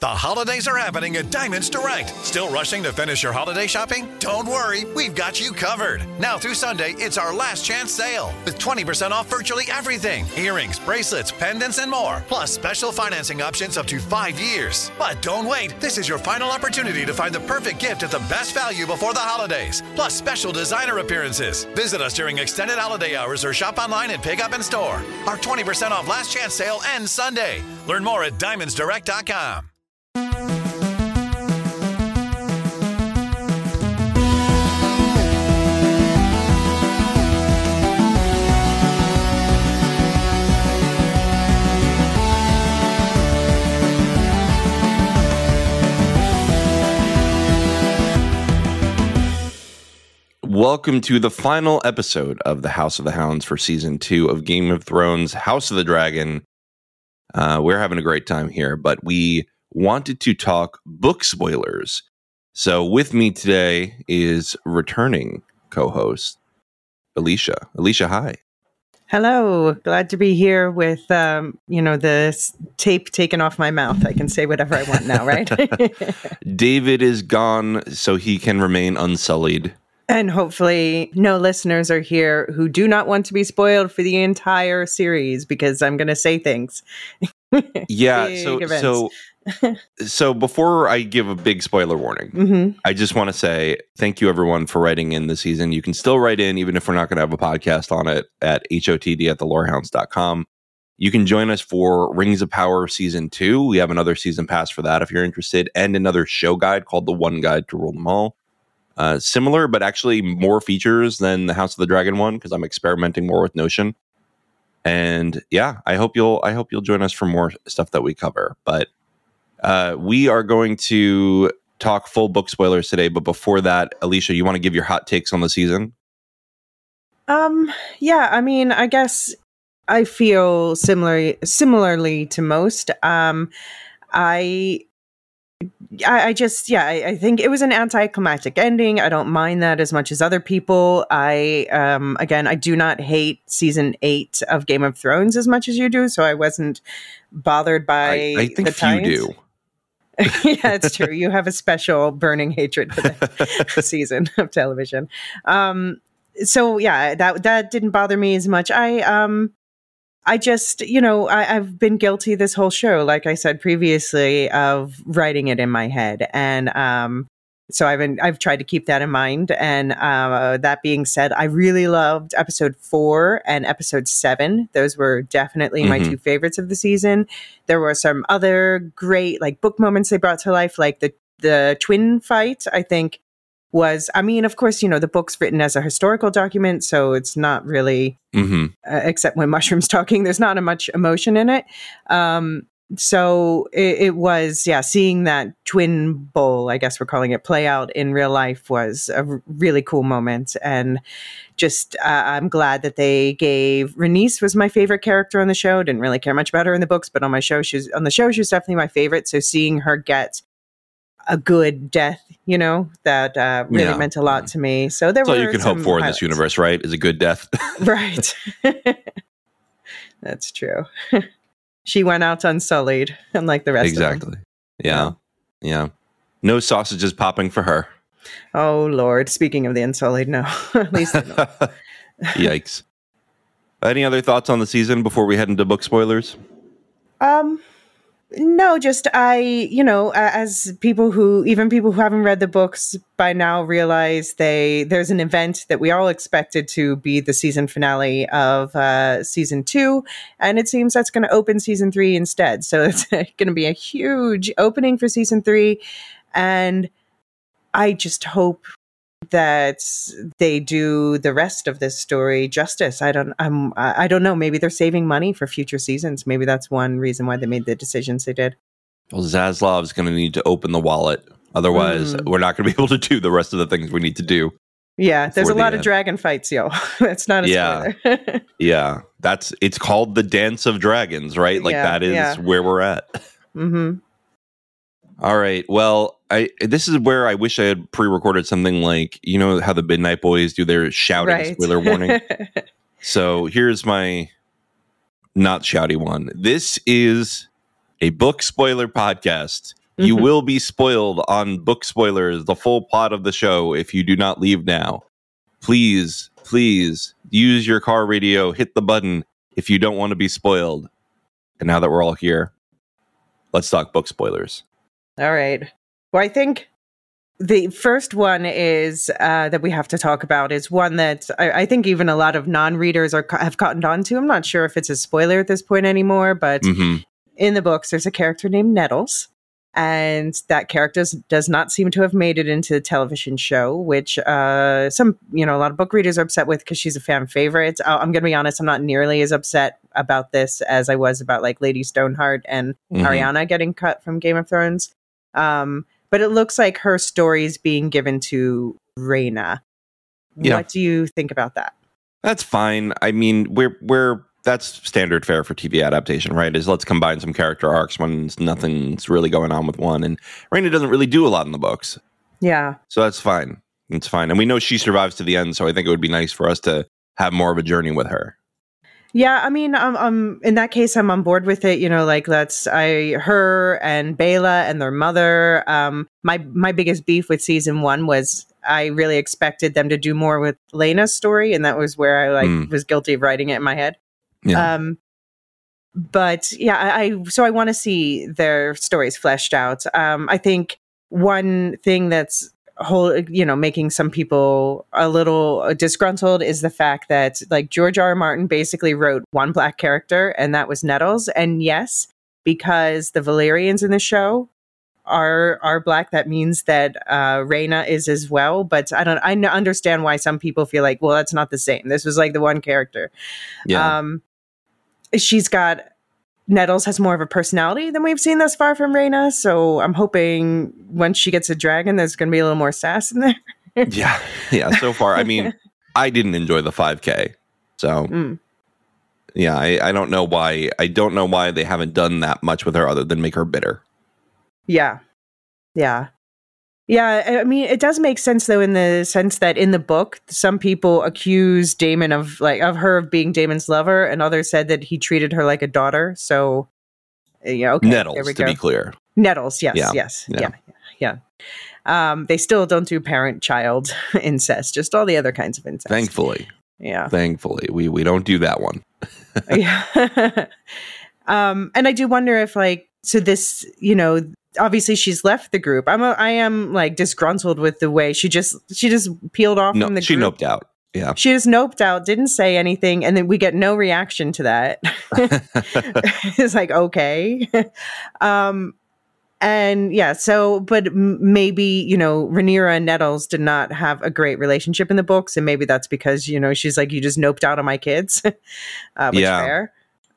The holidays are happening at Diamonds Direct. Still rushing to finish your holiday shopping? Don't worry, we've got you covered. Now through Sunday, it's our last chance sale with 20% off virtually everything. Earrings, bracelets, pendants, and more. Plus special financing options up to 5 years. But don't wait. This is your final opportunity to find the perfect gift at the best value before the holidays. Plus special designer appearances. Visit us during extended holiday hours or shop online and pick up in store. Our 20% off last chance sale ends Sunday. Learn more at diamondsdirect.com. Welcome to the final episode of the House of the Hounds for Season 2 of Game of Thrones, House of the Dragon. We're having a great time here, but we wanted to talk book spoilers. So with me today is returning co-host, Alicia. Alicia, hi. Hello. Glad to be here with, the tape taken off my mouth. I can say whatever I want now, right? David is gone, so he can remain unsullied. And hopefully no listeners are here who do not want to be spoiled for the entire series because I'm going to say things. Yeah, so before I give a big spoiler warning, I just want to say thank you everyone for writing in this season. You can still write in even if we're not going to have a podcast on it at hotd@thelorehounds.com. You can join us for Rings of Power Season 2. We have another season pass for that if you're interested, and another show guide called The One Guide to Rule Them All. Similar, but actually more features than the House of the Dragon one because I'm experimenting more with Notion. And yeah, I hope you'll join us for more stuff that we cover. But we are going to talk full book spoilers today. But before that, Alicia, you want to give your hot takes on the season? Yeah, I mean, I guess I feel similarly to most. I think it was an anticlimactic ending. I don't mind that as much as other people. I do not hate season 8 of Game of Thrones as much as you do, so I wasn't bothered by I think the you do. Yeah, it's true. You have a special burning hatred for that season of television. So yeah, that didn't bother me as much. I just, I've been guilty this whole show, like I said previously, of writing it in my head. And so I've tried to keep that in mind. And that being said, I really loved episode 4 and episode 7. Those were definitely my two favorites of the season. There were some other great book moments they brought to life, like the twin fight, I think. Of course, the book's written as a historical document, so it's not really, except when Mushroom's talking, there's not much emotion in it. So it was, seeing that twin bowl, I guess we're calling it, play out in real life was a really cool moment. And just, I'm glad that they gave, Rhaenys was my favorite character on the show. Didn't really care much about her in the books, but on the show, she was definitely my favorite. So seeing her get a good death, that really meant a lot to me. So that's all you can hope for in this universe, right? Is a good death. Right. That's true. She went out unsullied, unlike the rest of them. Exactly. Yeah. No sausages popping for her. Oh, Lord. Speaking of the unsullied, no. At least I know. Yikes. Any other thoughts on the season before we head into book spoilers? No, just as people who haven't read the books by now realize there's an event that we all expected to be the season finale of season 2, and it seems that's going to open season 3 instead. So it's going to be a huge opening for season 3, and I just hope that they do the rest of this story justice. I don't know. Maybe they're saving money for future seasons. Maybe that's one reason why they made the decisions they did. Well, Zaslav's going to need to open the wallet. Otherwise, we're not going to be able to do the rest of the things we need to do. Yeah, there's a lot of dragon fights, yo. That's not a spoiler. Yeah, it's called the Dance of Dragons, right? That is where we're at. All right. Well, this is where I wish I had pre-recorded something like, how the Midnight Boys do their shouting spoiler warning. So here's my not shouty one. This is a book spoiler podcast You will be spoiled on book spoilers, the full plot of the show, if you do not leave now. Please use your car radio, hit the button if you don't want to be spoiled. And now that we're all here, let's talk book spoilers. All right. Well, I think the first one is that we have to talk about is one that I think even a lot of non-readers have cottoned on to. I'm not sure if it's a spoiler at this point anymore, but in the books, there's a character named Nettles. And that character does not seem to have made it into the television show, which a lot of book readers are upset with because she's a fan favorite. I'm going to be honest, I'm not nearly as upset about this as I was about like Lady Stoneheart and Ariana getting cut from Game of Thrones. But it looks like her story is being given to Rhaena. Yeah. What do you think about that? That's fine. I mean, that's standard fare for TV adaptation, right? Is let's combine some character arcs when nothing's really going on with one. And Rhaena doesn't really do a lot in the books. Yeah. So that's fine. It's fine. And we know she survives to the end, so I think it would be nice for us to have more of a journey with her. Yeah, I mean, in that case, I'm on board with it. You know, like her and Bela and their mother. My biggest beef with season 1 was I really expected them to do more with Lena's story, and that was where I was guilty of writing it in my head. Yeah. But yeah, I want to see their stories fleshed out. I think one thing that's making some people a little disgruntled is the fact that like George R. R. Martin basically wrote one black character, and that was Nettles. And yes, because the Valyrians in the show are black, that means that Rhaena is as well. But I understand why some people feel like, well, that's not the same. This was like the one character. Yeah. Nettles has more of a personality than we've seen thus far from Rhaena, so I'm hoping once she gets a dragon, there's going to be a little more sass in there. Yeah. So far, I mean, I didn't enjoy the 5K, so yeah, I don't know why. I don't know why they haven't done that much with her other than make her bitter. Yeah. I mean, it does make sense though, in the sense that in the book, some people accuse Daemon of her being Daemon's lover, and others said that he treated her like a daughter. So, okay, Nettles, to be clear. Nettles, yes. They still don't do parent-child incest, just all the other kinds of incest. Thankfully. Yeah. Thankfully, we don't do that one. Yeah. And I do wonder if so this, obviously she's left the group. I am disgruntled with the way she just peeled off from the group. She noped out. Yeah. She just noped out, didn't say anything, and then we get no reaction to that. It's like, okay. And yeah, but maybe, Rhaenyra and Nettles did not have a great relationship in the books, and maybe that's because, she's like, you just noped out on my kids. Which fair.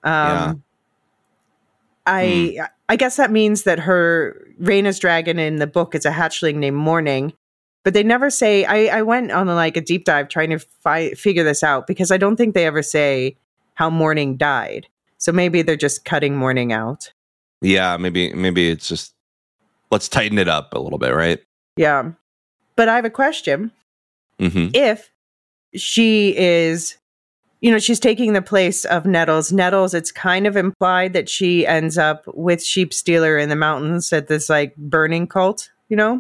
I guess that means that Rhaena's dragon in the book is a hatchling named Morning, but they never say. I went on a deep dive trying to figure this out, because I don't think they ever say how Morning died. So maybe they're just cutting Morning out. Yeah, maybe it's just, let's tighten it up a little bit, right? Yeah, but I have a question. If she is, she's taking the place of Nettles. Nettles, it's kind of implied that she ends up with Sheepstealer in the mountains at this burning cult, But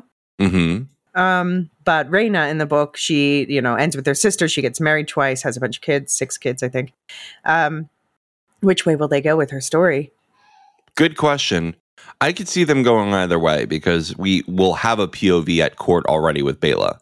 Rhaena in the book, she, ends with her sister. She gets married twice, has a bunch of kids, 6 kids, I think. Which way will they go with her story? Good question. I could see them going either way, because we will have a POV at court already with Bela.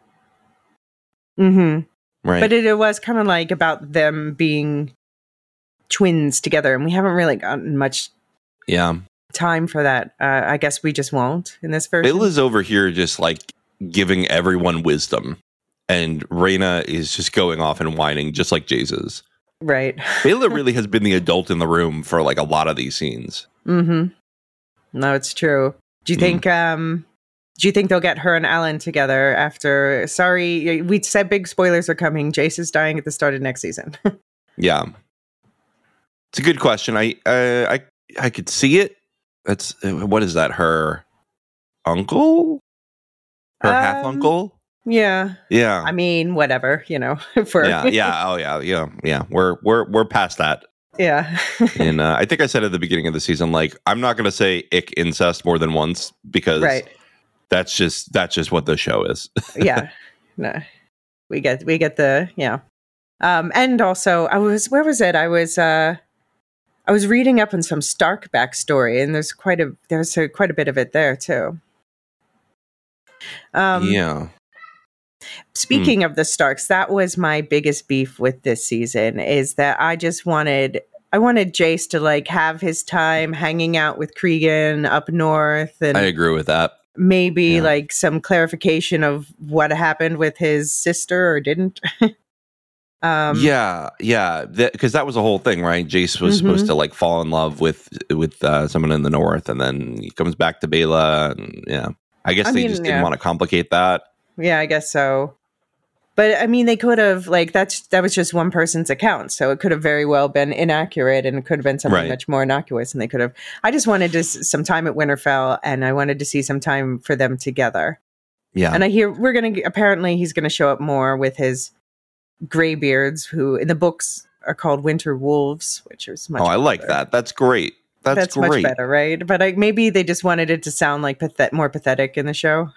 Right. But it was kind of about them being twins together, and we haven't really gotten much time for that. I guess we just won't in this version. Bela's over here just giving everyone wisdom, and Rhaena is just going off and whining just like Jesus. Right. Bela really has been the adult in the room for a lot of these scenes. No, it's true. Do you think they'll get her and Alan together after? Sorry, we said big spoilers are coming. Jace is dying at the start of next season. Yeah, it's a good question. I could see it. That's what is that? Her uncle? Her half uncle? Yeah. I mean, whatever. For yeah. Oh yeah. We're past that. Yeah. And I think I said at the beginning of the season, like, I'm not going to say ick incest more than once because that's just what the show is. Yeah. No, we get the, yeah. And also where was it? I was reading up on some Stark backstory, and there's quite a bit of it there too. Yeah. Speaking of the Starks, that was my biggest beef with this season, is that I wanted Jace to like have his time hanging out with Cregan up north, and I agree with that. Maybe like some clarification of what happened with his sister or didn't. Yeah, because that was the whole thing, right? Jace was supposed to like fall in love with someone in the north, and then he comes back to Bela, and I guess they just didn't want to complicate that. Yeah, I guess so. But I mean, they could have like that was just one person's account, so it could have very well been inaccurate, and it could have been something much more innocuous. And they could have. I just wanted some time at Winterfell, and I wanted to see some time for them together. Yeah, and I hear apparently he's gonna show up more with his Greybeards, who in the books are called Winter Wolves, which is much. I like that. That's great. That's great. Much better, right? But maybe they just wanted it to sound like more pathetic in the show.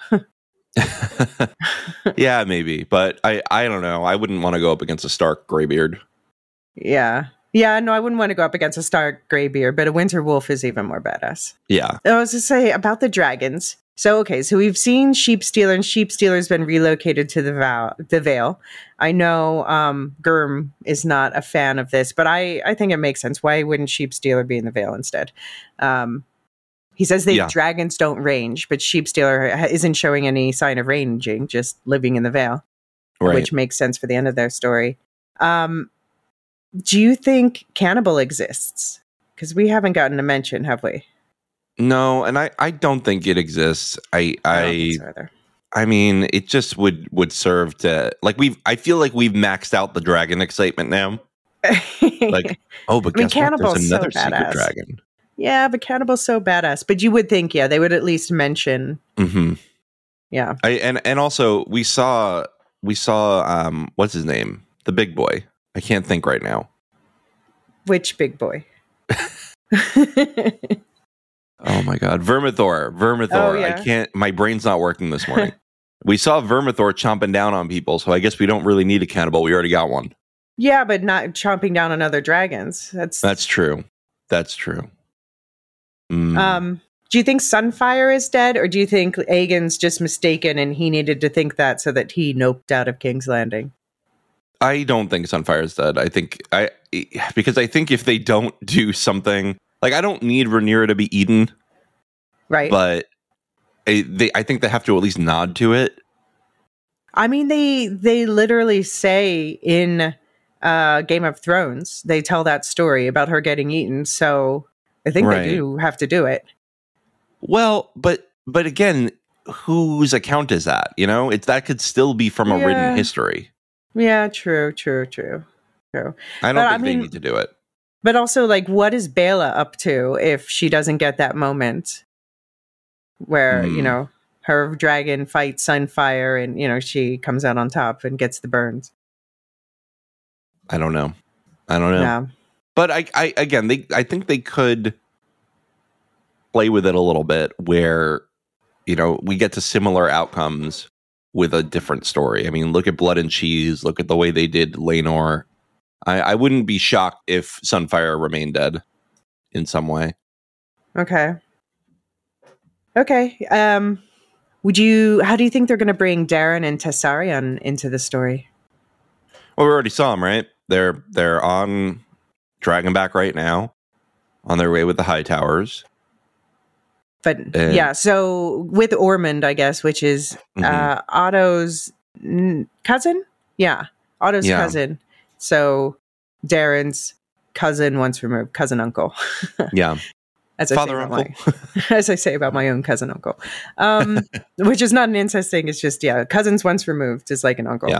Yeah, maybe, but I don't know. I wouldn't want to go up against a Stark Greybeard. Yeah, no, I wouldn't want to go up against a Stark Greybeard, but a Winter Wolf is even more badass. Yeah. I was to say about the dragons. So we've seen Sheepstealer, and Sheepstealer's been relocated to the Vale. I know Gurm is not a fan of this, but I think it makes sense. Why wouldn't Sheepstealer be in the Vale instead? He says dragons don't range, but Sheepstealer isn't showing any sign of ranging, just living in the Vale, which makes sense for the end of their story. Do you think Cannibal exists? Because we haven't gotten a mention, have we? No, and I don't think it exists. I mean, it just would serve to like I feel like we've maxed out the dragon excitement now. Like, but guess what? There's another secret dragon. Yeah, but Cannibal's so badass. But you would think, they would at least mention. Mm-hmm. Yeah. And also we saw what's his name? The big boy. I can't think right now. Which big boy? Oh my God. Vermithor. Oh, yeah. I can't, my brain's not working this morning. We saw Vermithor chomping down on people, so I guess we don't really need a cannibal. We already got one. Yeah, but not chomping down on other dragons. That's true. That's true. Do you think Sunfire is dead, or do you think Aegon's just mistaken and he needed to think that so that he noped out of King's Landing? I don't think Sunfire is dead. Because I think if they don't do something, like, I don't need Rhaenyra to be eaten, right? But I think they have to at least nod to it. I mean, they literally say in Game of Thrones, they tell that story about her getting eaten. So I think they do have to do it. Well, but again, whose account is that? That could still be from a written history. Yeah, true. I don't think they need to do it. But also, like, what is Bela up to if she doesn't get that moment where, her dragon fights Sunfire and, she comes out on top and gets the burns? I don't know. Yeah. But I think they could play with it a little bit where, we get to similar outcomes with a different story. I mean, look at Blood and Cheese. Look at the way they did Laenor. I wouldn't be shocked if Sunfire remained dead in some way. Okay. How do you think they're going to bring Darren and Tessarion into the story? Well, we already saw them, right? They're on Dragonback right now, on their way with the High Towers. But so with Ormond, I guess, which is Otto's cousin? Yeah, Otto's cousin. So Darren's cousin once removed, cousin uncle. Yeah. As I say about my own cousin uncle. Which is not an incest thing, it's just cousins once removed is like an uncle.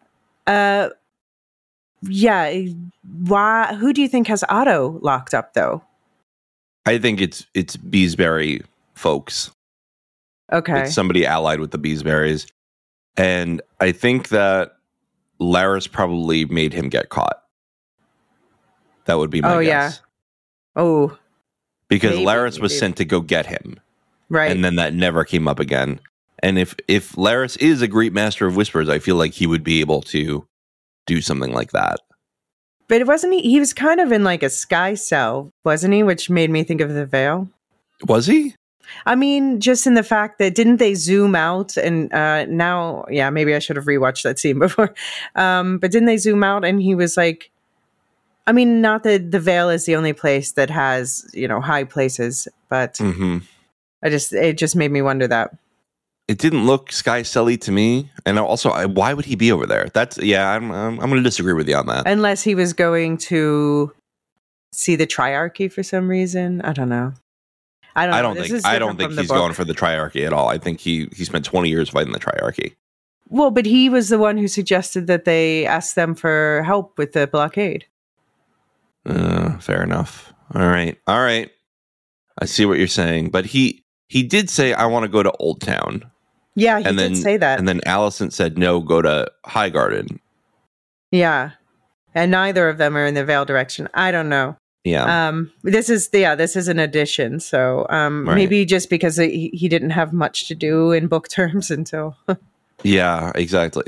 Yeah. Why? Who do you think has Otto locked up though? I think it's Beesbury folks. Okay. It's somebody allied with the Beesburys. And I think that Larys probably made him get caught. That would be my guess. Oh, because Laris was sent to go get him, right? And then that never came up again. And if Laris is a great master of whispers, I feel like he would be able to do something like that. But wasn't he? He was kind of in like a sky cell, wasn't he? Which made me think of the Veil. Was he? I mean, just in the fact that didn't they zoom out and now, yeah, maybe I should have rewatched that scene before. But didn't they zoom out and he was like, I mean, not that the Veil is the only place that has, high places, but it just made me wonder that. It didn't look sky celly to me, and also, why would he be over there? I'm going to disagree with you on that. Unless he was going to see the Triarchy for some reason, I don't know. I don't think he's going for the Triarchy at all. I think he spent 20 years fighting the Triarchy. Well, but he was the one who suggested that they ask them for help with the blockade. Fair enough. All right. I see what you're saying, but he did say, "I want to go to Old Town." Yeah, he did say that. And then Alicent said, "No, go to Highgarden." Yeah, and neither of them are in the Veil direction. I don't know. Yeah. This is an addition, so right. Maybe just because he didn't have much to do in book terms until. Yeah, exactly.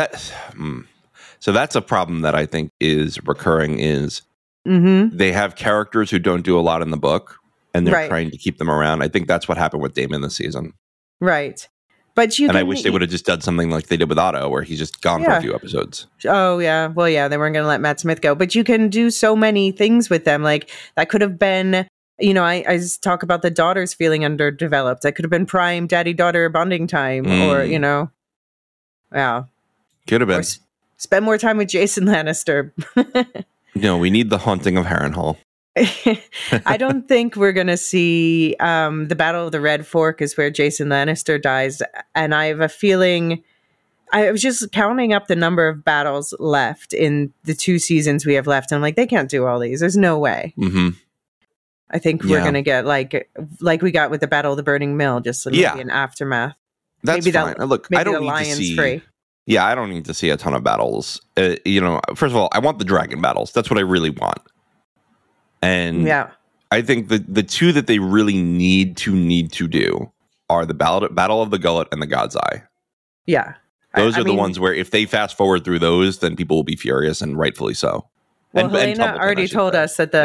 So that's a problem that I think is recurring. Is they have characters who don't do a lot in the book, and they're trying to keep them around. I think that's what happened with Daemon this season. Right. But I wish they would have just done something like they did with Otto, where he's just gone for a few episodes. Oh, yeah. Well, yeah, they weren't going to let Matt Smith go. But you can do so many things with them. Like, that could have been, I talk about the daughters feeling underdeveloped. That could have been prime daddy-daughter bonding time. Or, yeah. Could have been. Spend more time with Jason Lannister. We need the haunting of Harrenhal. I don't think we're going to see the Battle of the Red Fork is where Jason Lannister dies. And I have a feeling, I was just counting up the number of battles left in the 2 seasons we have left. And I'm like, they can't do all these. There's no way. I think we're going to get like we got with the Battle of the Burning Mill, just maybe an aftermath. That's maybe fine. Look, I don't need to see. Free. Yeah, I don't need to see a ton of battles. First of all, I want the dragon battles. That's what I really want. And I think the 2 that they really need to do are the Battle of the Gullet and the God's Eye. Yeah. Those are the ones where if they fast forward through those, then people will be furious, and rightfully so. Well, Helena already told us that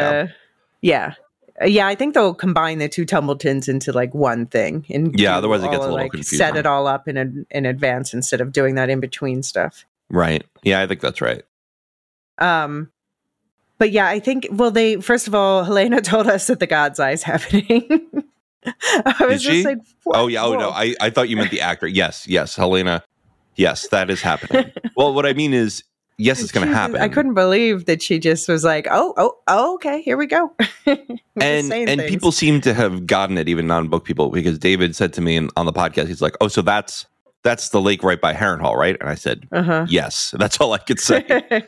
I think they'll combine the 2 Tumbletons into like one thing. And otherwise it gets a little confusing. Set it all up in advance instead of doing that in between stuff. Right. Yeah, I think that's right. But yeah, I think, first of all, Helena told us that the God's Eye is happening. I was just like, what? Oh, yeah. Oh, no. I thought you meant the actor. Yes, Helena. Yes, that is happening. Well, what I mean is, yes, it's going to happen. I couldn't believe that she just was like, oh, okay, here we go. and people seem to have gotten it, even non-book people, because David said to me on the podcast, he's like, oh, so that's the lake right by Harrenhal, right? And I said, yes. That's all I could say.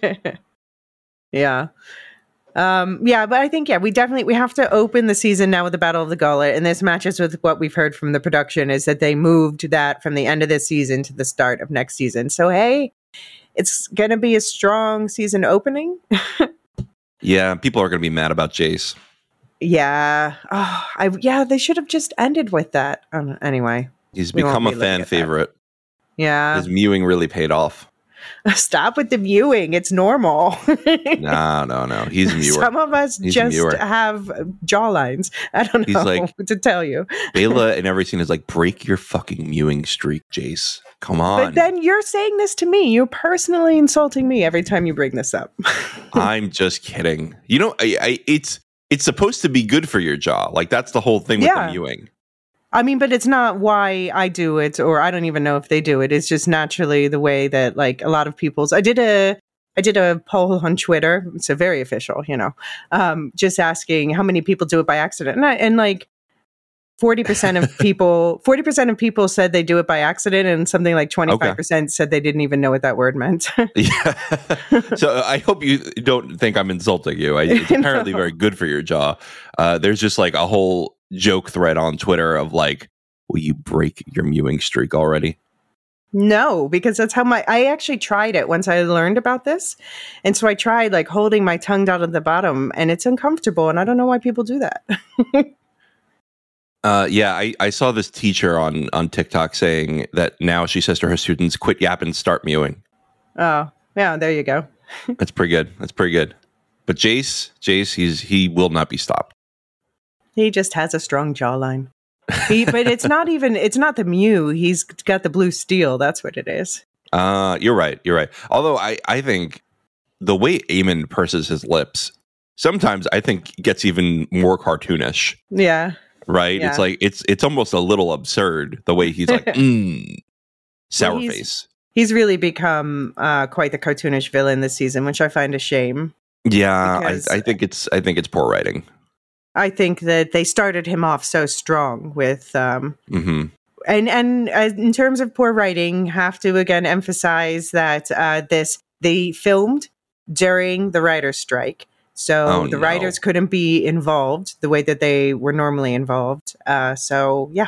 Yeah. But I think, we have to open the season now with the Battle of the Gullet. And this matches with what we've heard from the production is that they moved that from the end of this season to the start of next season. So, hey, it's going to be a strong season opening. Yeah. People are going to be mad about Jace. Yeah. They should have just ended with that. Anyway. He's become a fan favorite. Yeah. His mewing really paid off. Stop with the mewing. It's normal. No. He's a mewer. Some of us have jawlines. I don't know what to tell you. Bela in every scene is like, break your fucking mewing streak, Jace. Come on. But then you're saying this to me. You're personally insulting me every time you bring this up. I'm just kidding. It's supposed to be good for your jaw. Like, that's the whole thing with the mewing. I mean, but it's not why I do it, or I don't even know if they do it. It's just naturally the way that, like, a lot of people's. I did a poll on Twitter. It's a very official, just asking how many people do it by accident, and like 40% of people said they do it by accident, and something like 25% said they didn't even know what that word meant. Yeah. So I hope you don't think I'm insulting you. It's apparently very good for your jaw. There's just like a whole joke thread on Twitter of like, will you break your mewing streak already? No, because that's how I actually tried it once I learned about this. And so I tried like holding my tongue down at the bottom, and it's uncomfortable. And I don't know why people do that. I saw this teacher on TikTok saying that now she says to her students, quit yapping, start mewing. Oh, yeah, there you go. That's pretty good. But Jace, he will not be stopped. He just has a strong jawline. But it's not the Mew. He's got the blue steel. That's what it is. You're right. Although I think the way Eamon purses his lips, sometimes I think gets even more cartoonish. Yeah. Right? Yeah. It's like, it's almost a little absurd the way he's like, sour face. He's really become quite the cartoonish villain this season, which I find a shame. Yeah, I think it's poor writing. I think that they started him off so strong with, and in terms of poor writing, have to again emphasize that they filmed during the writer's strike, so the writers couldn't be involved the way that they were normally involved. So yeah.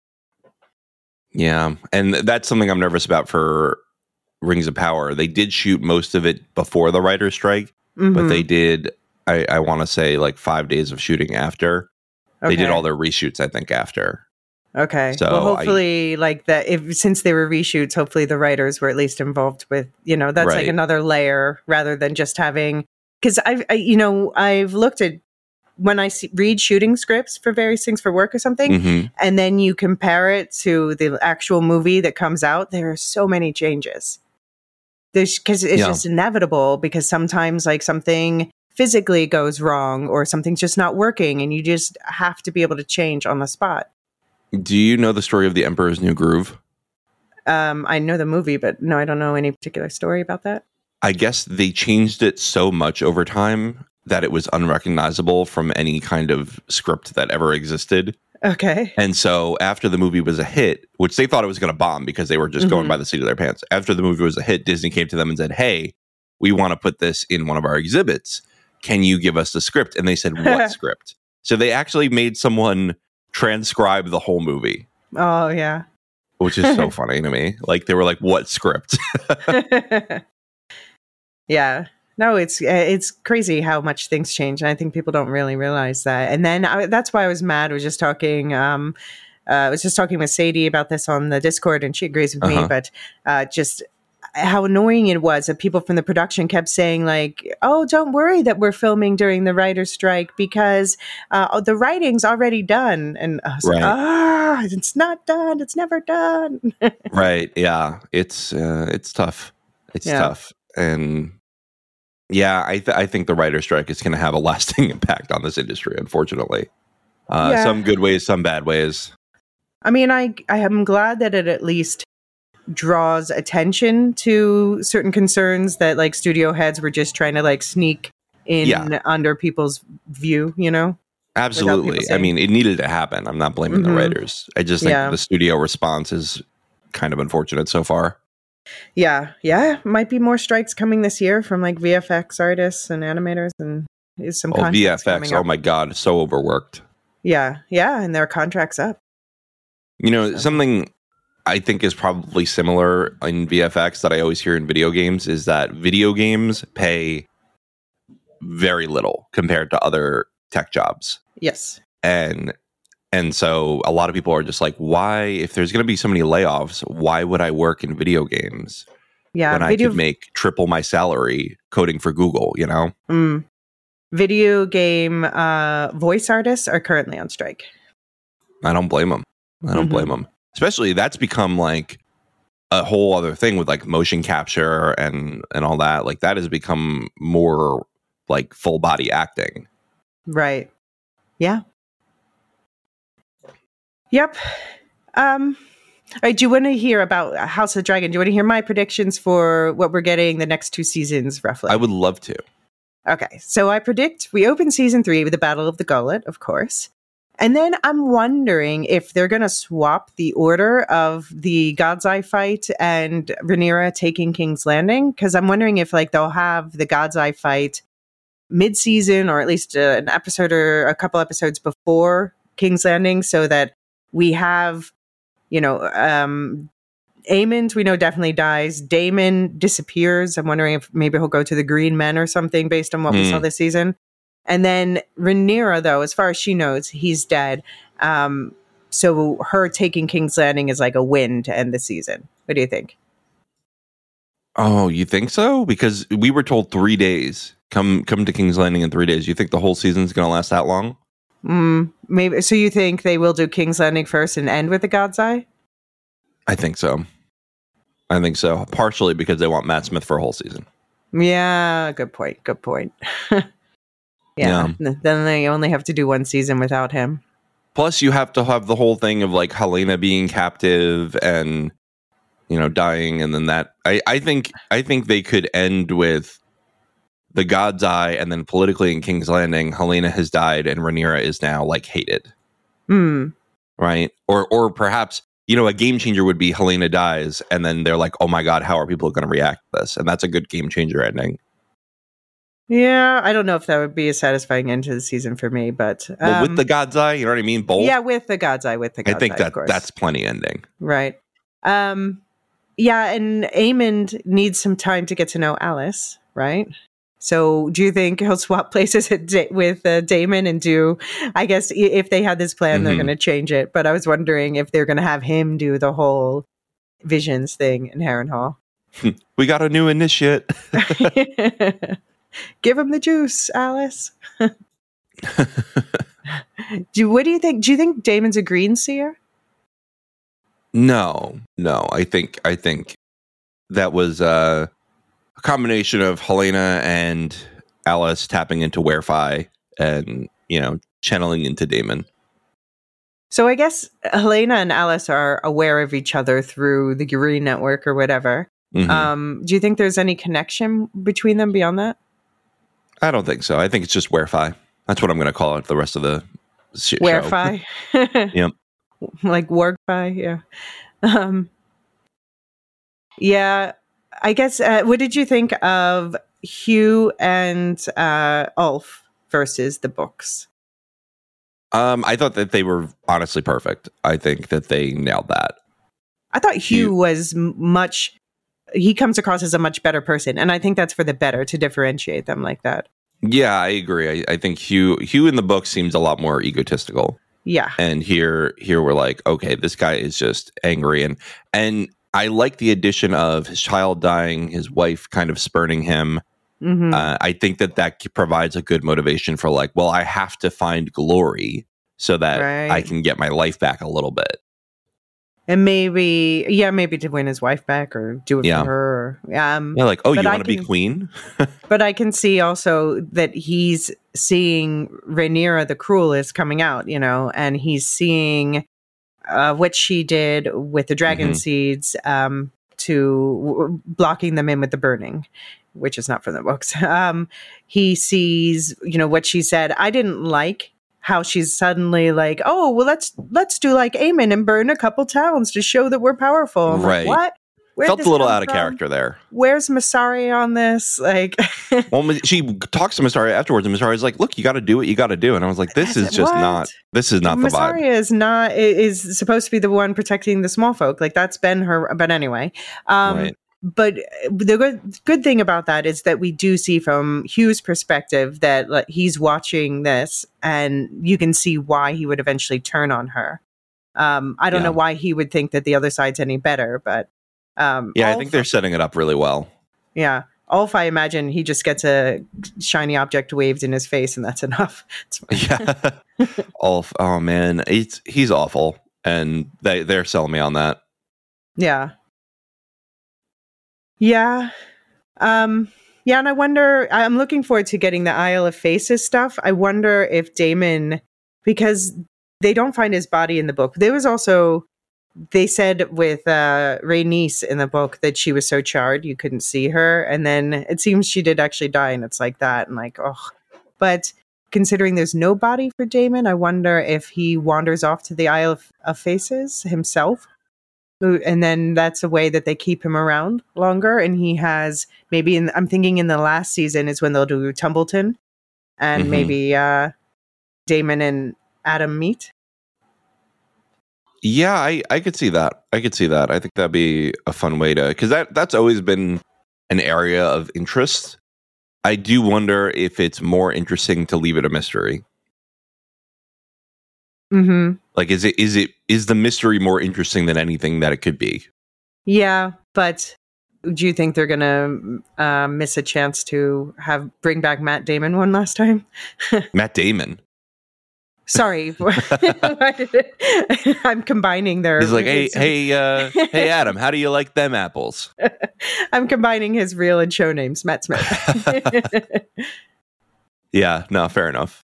Yeah, and that's something I'm nervous about for Rings of Power. They did shoot most of it before the writer's strike, but they did, I want to say, like 5 days of shooting after. Okay. They did all their reshoots, I think, after. Okay. So well, hopefully, since they were reshoots, hopefully the writers were at least involved with, that's like another layer rather than just having, because I've looked at, when I read shooting scripts for various things for work or something, and then you compare it to the actual movie that comes out, there are so many changes. Because it's just inevitable, because sometimes like something physically goes wrong or something's just not working, and you just have to be able to change on the spot. Do you know the story of The Emperor's New Groove? I know the movie, but no, I don't know any particular story about that. I guess they changed it so much over time that it was unrecognizable from any kind of script that ever existed. Okay. And so after the movie was a hit, which they thought it was going to bomb because they were just going by the seat of their pants. After the movie was a hit, Disney came to them and said, hey, we want to put this in one of our exhibits. Can you give us the script? And they said, what script? So they actually made someone transcribe the whole movie. Oh, yeah. Which is so funny to me. Like, they were like, what script? Yeah. No, it's crazy how much things change, and I think people don't really realize that. And then that's why I was mad. I was just talking with Sadie about this on the Discord, and she agrees with me. But just how annoying it was that people from the production kept saying like, "Oh, don't worry that we're filming during the writer's strike because the writing's already done." And I was like, it's not done. It's never done. Right? Yeah. It's tough. It's tough. And yeah, I think the writer's strike is going to have a lasting impact on this industry, unfortunately. Some good ways, some bad ways. I mean, I am glad that it at least draws attention to certain concerns that like studio heads were just trying to like sneak in under people's view, Absolutely. I mean, it needed to happen. I'm not blaming the writers. I just think the studio response is kind of unfortunate so far. Yeah. Might be more strikes coming this year from like VFX artists and animators, and some contracts VFX. Oh my God, so overworked. Yeah, and their contracts up. Something I think is probably similar in VFX that I always hear in video games is that video games pay very little compared to other tech jobs. Yes. And so a lot of people are just like, why, if there's going to be so many layoffs, why would I work in video games when I could make triple my salary coding for Google, Video game voice artists are currently on strike. I don't blame them. Especially that's become like a whole other thing with like motion capture and all that. Like that has become more like full body acting. Right. Yeah. Yep. All right, do you want to hear about House of Dragon? Do you want to hear my predictions for what we're getting the next 2 seasons, roughly? I would love to. Okay, so I predict we open season 3 with the Battle of the Gauntlet, of course. And then I'm wondering if they're going to swap the order of the God's Eye fight and Rhaenyra taking King's Landing. Because I'm wondering if like they'll have the God's Eye fight mid-season, or at least an episode or a couple episodes before King's Landing, so that we have, Aemond, we know, definitely dies. Daemon disappears. I'm wondering if maybe he'll go to the Green Men or something based on what we saw this season. And then Rhaenyra, though, as far as she knows, he's dead. So her taking King's Landing is like a win to end the season. What do you think? Oh, you think so? Because we were told 3 days. Come to King's Landing in 3 days. You think the whole season's going to last that long? Maybe. So you think they will do King's Landing first and end with the God's Eye? I think so. Partially because they want Matt Smith for a whole season. Yeah, good point. Yeah. Then they only have to do one season without him. Plus, you have to have the whole thing of like Helaena being captive and dying, and then that. I think they could end with the God's Eye, and then politically in King's Landing, Helaena has died, and Rhaenyra is now like hated. Right? Or perhaps a game changer would be Helaena dies, and then they're like, oh my God, how are people going to react to this? And that's a good game changer ending. Yeah, I don't know if that would be a satisfying end to the season for me, but with the God's Eye, you know what I mean? Both. Yeah, with the God's Eye, I think that's plenty ending. Right. Yeah, and Aemond needs some time to get to know Alice, right? So do you think he'll swap places with Daemon and do, I guess if they had this plan, they're going to change it. But I was wondering if they're going to have him do the whole visions thing in Harrenhal. We got a new initiate. Give him the juice, Alice. What do you think? Do you think Daemon's a green seer? No. I think that was a combination of Helaena and Alice tapping into Werfi and channeling into Daemon. So I guess Helaena and Alice are aware of each other through the Green Network or whatever. Do you think there's any connection between them beyond that? I don't think so. I think it's just Werfi. That's what I'm going to call it the rest of the show. Werfi? Yep. Like Wargfi, yeah. Yeah, I guess, what did you think of Hugh and Ulf versus the books? I thought that they were honestly perfect. I think that they nailed that. I thought Hugh was he comes across as a much better person, and I think that's for the better to differentiate them like that. Yeah, I agree. I think Hugh in the book seems a lot more egotistical. Yeah. And here we're like, okay, this guy is just angry. And I like the addition of his child dying, his wife kind of spurning him. I think that provides a good motivation for like, well, I have to find glory so that I can get my life back a little bit. And maybe to win his wife back or do it for her. Like, oh, you want to be queen? But I can see also that he's seeing Rhaenyra the Cruel is coming out, and he's seeing what she did with the dragon seeds to blocking them in with the burning, which is not from the books. He sees, what she said. I didn't like how she's suddenly like, oh, well, let's do like Aemon and burn a couple towns to show that we're powerful. I'm right. Like, what? Where'd Felt a little out of character there. Where's Mysaria on this? Like, well, she talks to Mysaria afterwards, and Mysaria's like, "Look, you got to do what you got to do." And I was like, "This is just not. This is not the vibe." Mysaria is supposed to be the one protecting the small folk. Like that's been her. But anyway, right. But the good thing about that is that we do see from Hugh's perspective that like, he's watching this, and you can see why he would eventually turn on her. I don't know why he would think that the other side's any better, but. I think they're setting it up really well. Yeah. Ulf, I imagine he just gets a shiny object waved in his face and that's enough. Yeah. Ulf, oh man, he's awful. And they're selling me on that. Yeah. Yeah. And I wonder, I'm looking forward to getting the Isle of Faces stuff. I wonder if Daemon, because they don't find his body in the book. There was also... They said with Rhaenys in the book that she was so charred you couldn't see her, and then it seems she did actually die, and it's like that, and like, oh. But considering there's no body for Daemon, I wonder if he wanders off to the Isle of Faces himself, and then that's a way that they keep him around longer, and he has maybe I'm thinking in the last season is when they'll do Tumbleton, and maybe Daemon and Adam meet. Yeah, I could see that. I could see that. I think that'd be a fun way to, because that's always been an area of interest. I do wonder if it's more interesting to leave it a mystery. Mm-hmm. Like, is the mystery more interesting than anything that it could be? Yeah, but do you think they're gonna miss a chance to bring back Matt Damon one last time? Matt Damon. Sorry, I'm combining their. He's like, hey, Adam, how do you like them apples? I'm combining his real and show names, Matt Smith. Yeah, no, fair enough.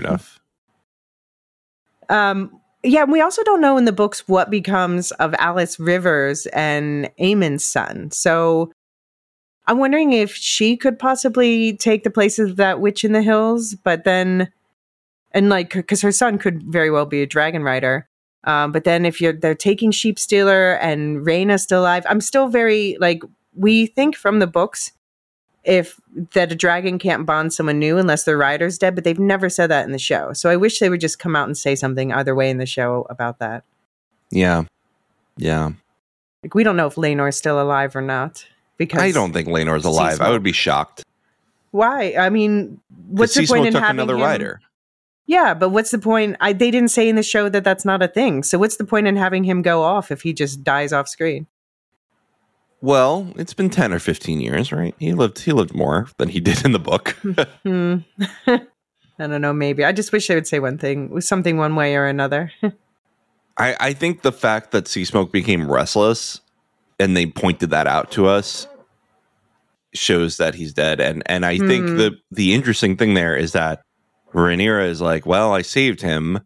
Yeah, we also don't know in the books what becomes of Alice Rivers and Aemon's son. So I'm wondering if she could possibly take the place of that witch in the hills, but then, and like, because her son could very well be a dragon rider. But then if they're taking Sheep Stealer and Rhaena's still alive, I'm still very, like, we think from the books that a dragon can't bond someone new unless their rider's dead, but they've never said that in the show. So I wish they would just come out and say something either way in the show about that. Yeah. Like, we don't know if Laenor's still alive or not. Because I don't think Laenor's alive. I would be shocked. Why? I mean, what's the point in having another rider? Yeah, but what's the point? They didn't say in the show that that's not a thing. So what's the point in having him go off if he just dies off screen? Well, it's been 10 or 15 years, right? He lived more than he did in the book. I don't know, maybe. I just wish they would say something one way or another. I think the fact that Seasmoke became restless and they pointed that out to us shows that he's dead. And I think the interesting thing there is that Rhaenyra is like, well, I saved him,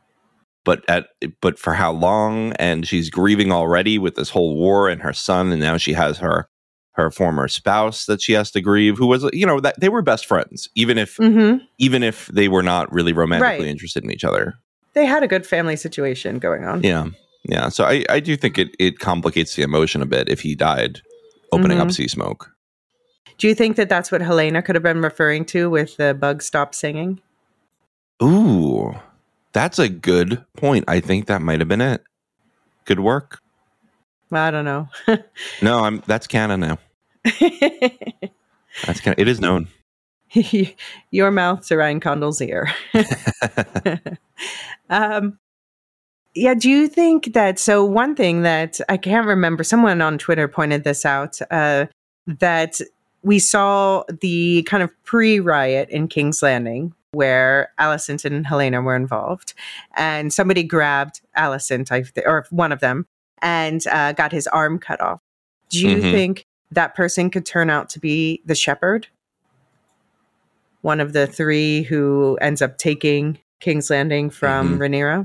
but for how long? And she's grieving already with this whole war and her son, and now she has her former spouse that she has to grieve, who was, that they were best friends, even if they were not really romantically interested in each other. They had a good family situation going on. Yeah. So I do think it complicates the emotion a bit if he died opening up Seasmoke. Do you think that that's what Helaena could have been referring to with the bug stop singing? Ooh, that's a good point. I think that might have been it. Good work. Well, I don't know. No, that's canon now. That's canon. It is known. Your mouth to Ryan Condal's ear. Yeah, do you think that, so one thing that I can't remember, someone on Twitter pointed this out, that we saw the kind of pre-riot in King's Landing where Alicent and Helaena were involved, and somebody grabbed Alicent, or one of them, and got his arm cut off. Do you think that person could turn out to be the shepherd? One of the three who ends up taking King's Landing from Rhaenyra?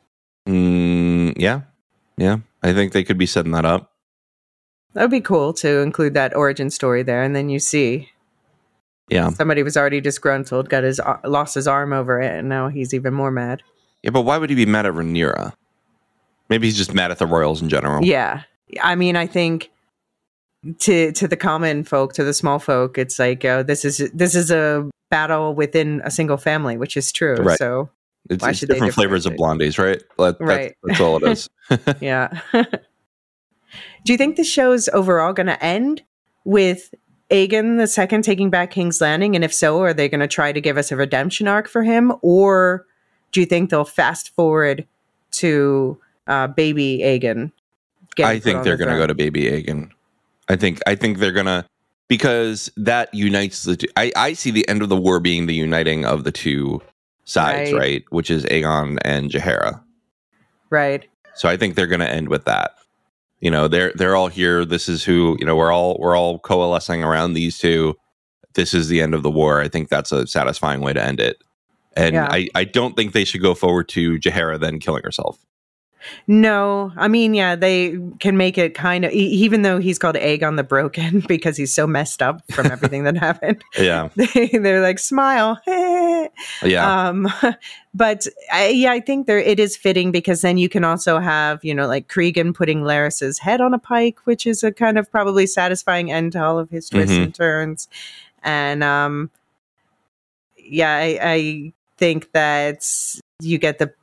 Yeah. I think they could be setting that up. That would be cool to include that origin story there, and then you see somebody was already disgruntled, lost his arm over it, and now he's even more mad. Yeah, but why would he be mad at Rhaenyra? Maybe he's just mad at the royals in general. Yeah. I mean, I think to the common folk, to the small folk, it's like, this is a battle within a single family, which is true. Right. So it's different flavors of blondies, right? That's all it is. Yeah. Do you think the show's overall going to end with Aegon II taking back King's Landing? And if so, are they going to try to give us a redemption arc for him? Or do you think they'll fast forward to baby Aegon? I think they're going to go to baby Aegon. I think they're going to, because that unites the two. I see the end of the war being the uniting of the two sides, right? Which is Aegon and Jaehaera. Right. So I think they're going to end with that. They're all here. This is who, we're all coalescing around these two. This is the end of the war. I think that's a satisfying way to end it. And I don't think they should go forward to Jaehaera then killing herself. No, I mean, they can make it kind of, even though he's called Aegon the Broken because he's so messed up from everything that happened. Yeah. They're like, smile. Yeah. But I think it is fitting because then you can also have, like Cregan putting Larys's head on a pike, which is a kind of probably satisfying end to all of his twists and turns. And I think that you get the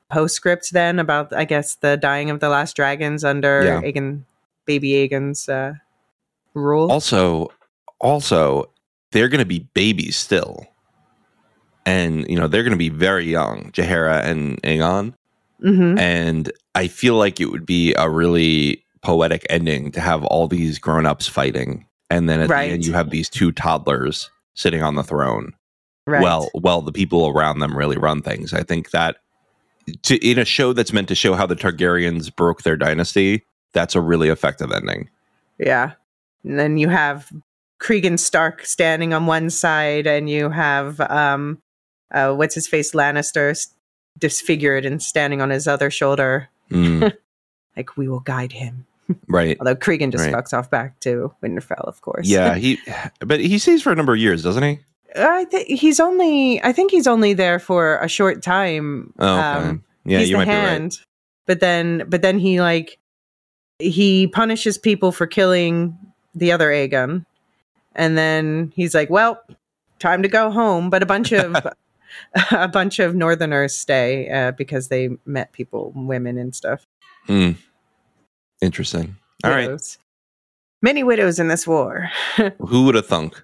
postscript then about, I guess, the dying of the last dragons under Aegon, baby Aegon's rule. Also, they're going to be babies still. And, they're going to be very young, Jaehaera and Aegon. Mm-hmm. And I feel like it would be a really poetic ending to have all these grown-ups fighting. And then at the end, you have these two toddlers sitting on the throne. Right. Well, the people around them really run things. I think that in a show that's meant to show how the Targaryens broke their dynasty, that's a really effective ending. Yeah. And then you have Cregan Stark standing on one side, and you have what's his face, Lannister, disfigured and standing on his other shoulder. Like, we will guide him. Right. Although Cregan just fucks off back to Winterfell, of course. Yeah, but he stays for a number of years, doesn't he? I think he's only there for a short time. Oh, okay. Yeah, he's you the might hand, be right. But then he punishes people for killing the other Aegon, and then he's like, "Well, time to go home." But a bunch of Northerners stay because they met people, women, and stuff. Interesting. All widows. Right, many widows in this war. Who would have thunk?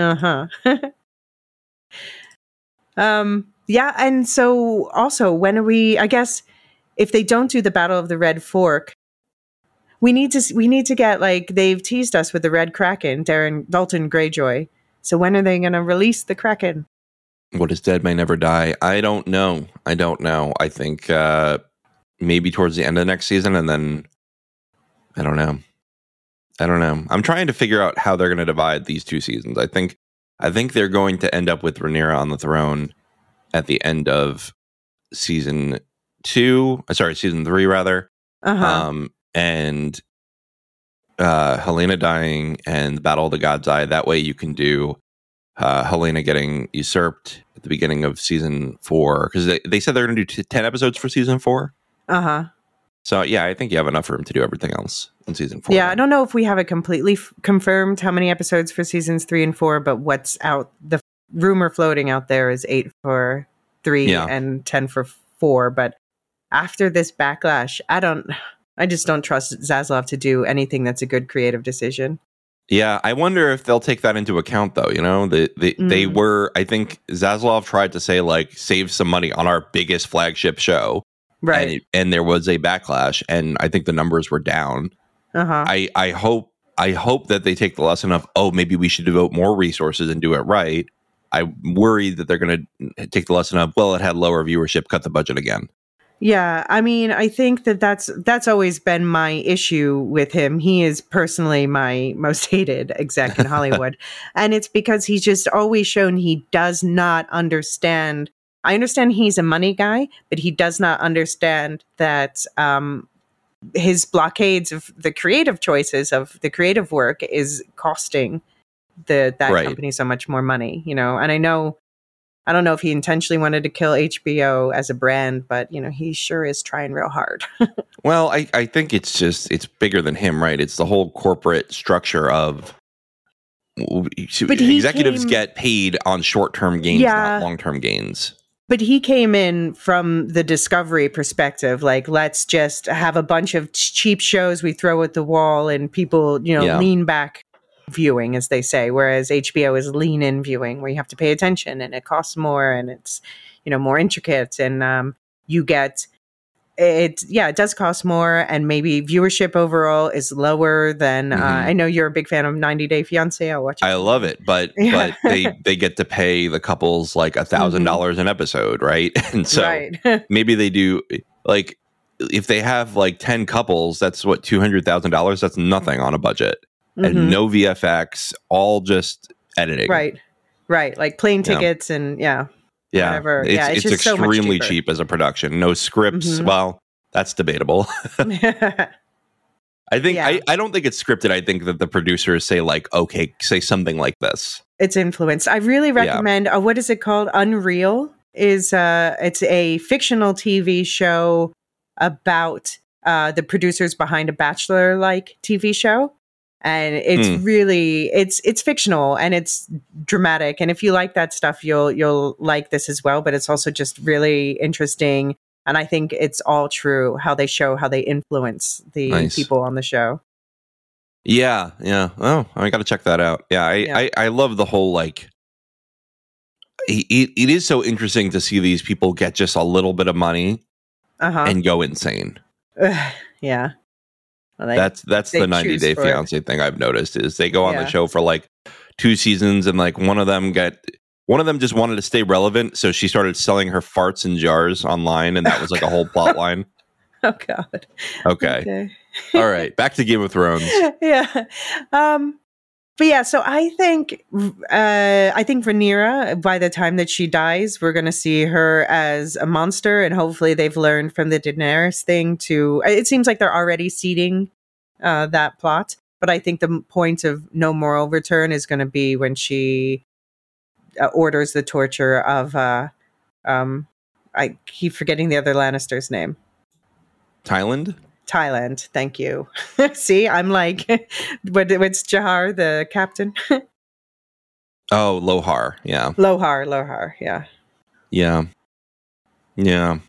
Yeah, and so also when are we? I guess if they don't do the Battle of the Red Fork, we need to get, like, they've teased us with the Red Kraken, Dalton Greyjoy. So when are they going to release the Kraken? What is dead may never die. I don't know. I think maybe towards the end of next season, and then I don't know. I'm trying to figure out how they're going to divide these two seasons. I think they're going to end up with Rhaenyra on the throne at the end of season 3 rather. And Helena dying and the Battle of the God's Eye. That way you can do Helena getting usurped at the beginning of season 4, because they said they're going to do 10 episodes for season 4. So yeah, I think you have enough room to do everything else in season 4. Yeah, I don't know if we have it completely confirmed how many episodes for seasons 3 and 4, but what's out, the rumor floating out there is 8 for 3 and 10 for 4. But after this backlash, I just don't trust Zaslav to do anything that's a good creative decision. Yeah, I wonder if they'll take that into account, though. They were, I think Zaslav tried to say, like, save some money on our biggest flagship show. Right. And there was a backlash, and I think the numbers were down. I hope that they take the lesson of, maybe we should devote more resources and do it right. I'm worried that they're going to take the lesson of, it had lower viewership, cut the budget again. Yeah, I mean, I think that's always been my issue with him. He is personally my most hated exec in Hollywood. And it's because he's just always shown he does not understand. I understand he's a money guy, but he does not understand that his blockades of the creative choices of the creative work is costing that company so much more money, and I don't know if he intentionally wanted to kill HBO as a brand, but he sure is trying real hard. Well, I think it's bigger than him, right? It's the whole corporate structure of executives get paid on short-term gains, not long-term gains. But he came in from the Discovery perspective, like, let's just have a bunch of cheap shows we throw at the wall and people, lean back viewing, as they say, whereas HBO is lean in viewing, where you have to pay attention and it costs more and it's, more intricate, and you get it. Yeah, it does cost more, and maybe viewership overall is lower than. I know you're a big fan of 90 Day Fiancé. I'll watch it. I love it, but they get to pay the couples like $1,000 an episode, right? And so maybe they do, like, if they have like 10 couples, that's what, $200,000. That's nothing on a budget. And no VFX, all just editing. Right. Like plane tickets and whatever. It's just extremely so cheap as a production. No scripts. Well, that's debatable. I think I don't think it's scripted. I think that the producers say, like, okay, say something like this. It's influenced. I really recommend. What is it called? Unreal it's a fictional TV show about the producers behind a Bachelor-like TV show. And it's really, it's fictional and it's dramatic. And if you like that stuff, you'll like this as well. But it's also just really interesting. And I think it's all true how they show how they influence the people on the show. Yeah. Oh, I got to check that out. Yeah, I love the whole like. It is so interesting to see these people get just a little bit of money and go insane. Yeah, well, that's the 90 Day Fiance thing I've noticed is they go on the show for like 2 seasons and like one of them just wanted to stay relevant, so she started selling her farts in jars online, and that was like a whole plot line. Oh God. Okay. All right, back to Game of Thrones. Yeah. But yeah, so I think Rhaenyra, by the time that she dies, we're going to see her as a monster, and hopefully they've learned from the Daenerys thing to. It seems like they're already seeding that plot, but I think the point of no moral return is going to be when she orders the torture of. I keep forgetting the other Lannister's name. Thailand, thank you. See, I'm like, what's Jahar, the captain? Oh, Lohar, yeah. Lohar, yeah. Yeah.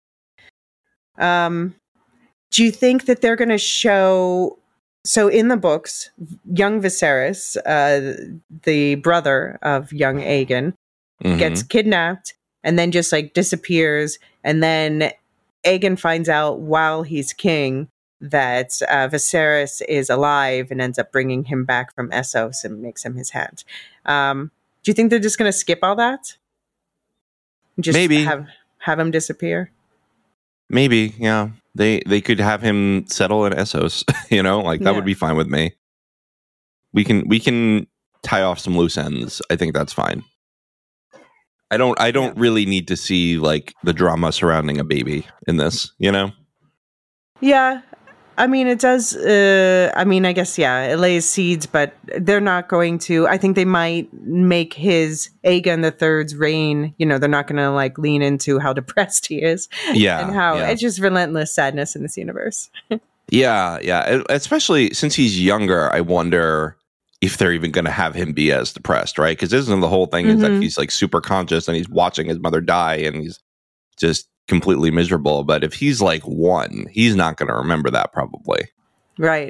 Do you think that they're going to show... So in the books, young Viserys, the brother of young Aegon, gets kidnapped and then just like disappears, and then Aegon finds out while he's king that Viserys is alive and ends up bringing him back from Essos and makes him his hand. Do you think they're just going to skip all that? Just maybe have him disappear? Maybe, yeah. They could have him settle in Essos, that would be fine with me. We can tie off some loose ends. I think that's fine. I don't really need to see like the drama surrounding a baby in this, Yeah. I mean, it does. I guess, it lays seeds, but they're not going to. I think they might make his Aegon III's reign. They're not going to like lean into how depressed he is. Yeah. And how it's just relentless sadness in this universe. Yeah. Especially since he's younger, I wonder if they're even going to have him be as depressed, right? Because isn't the whole thing is that he's like super conscious and he's watching his mother die and he's just completely miserable. But if he's like 1, he's not going to remember that probably. Right.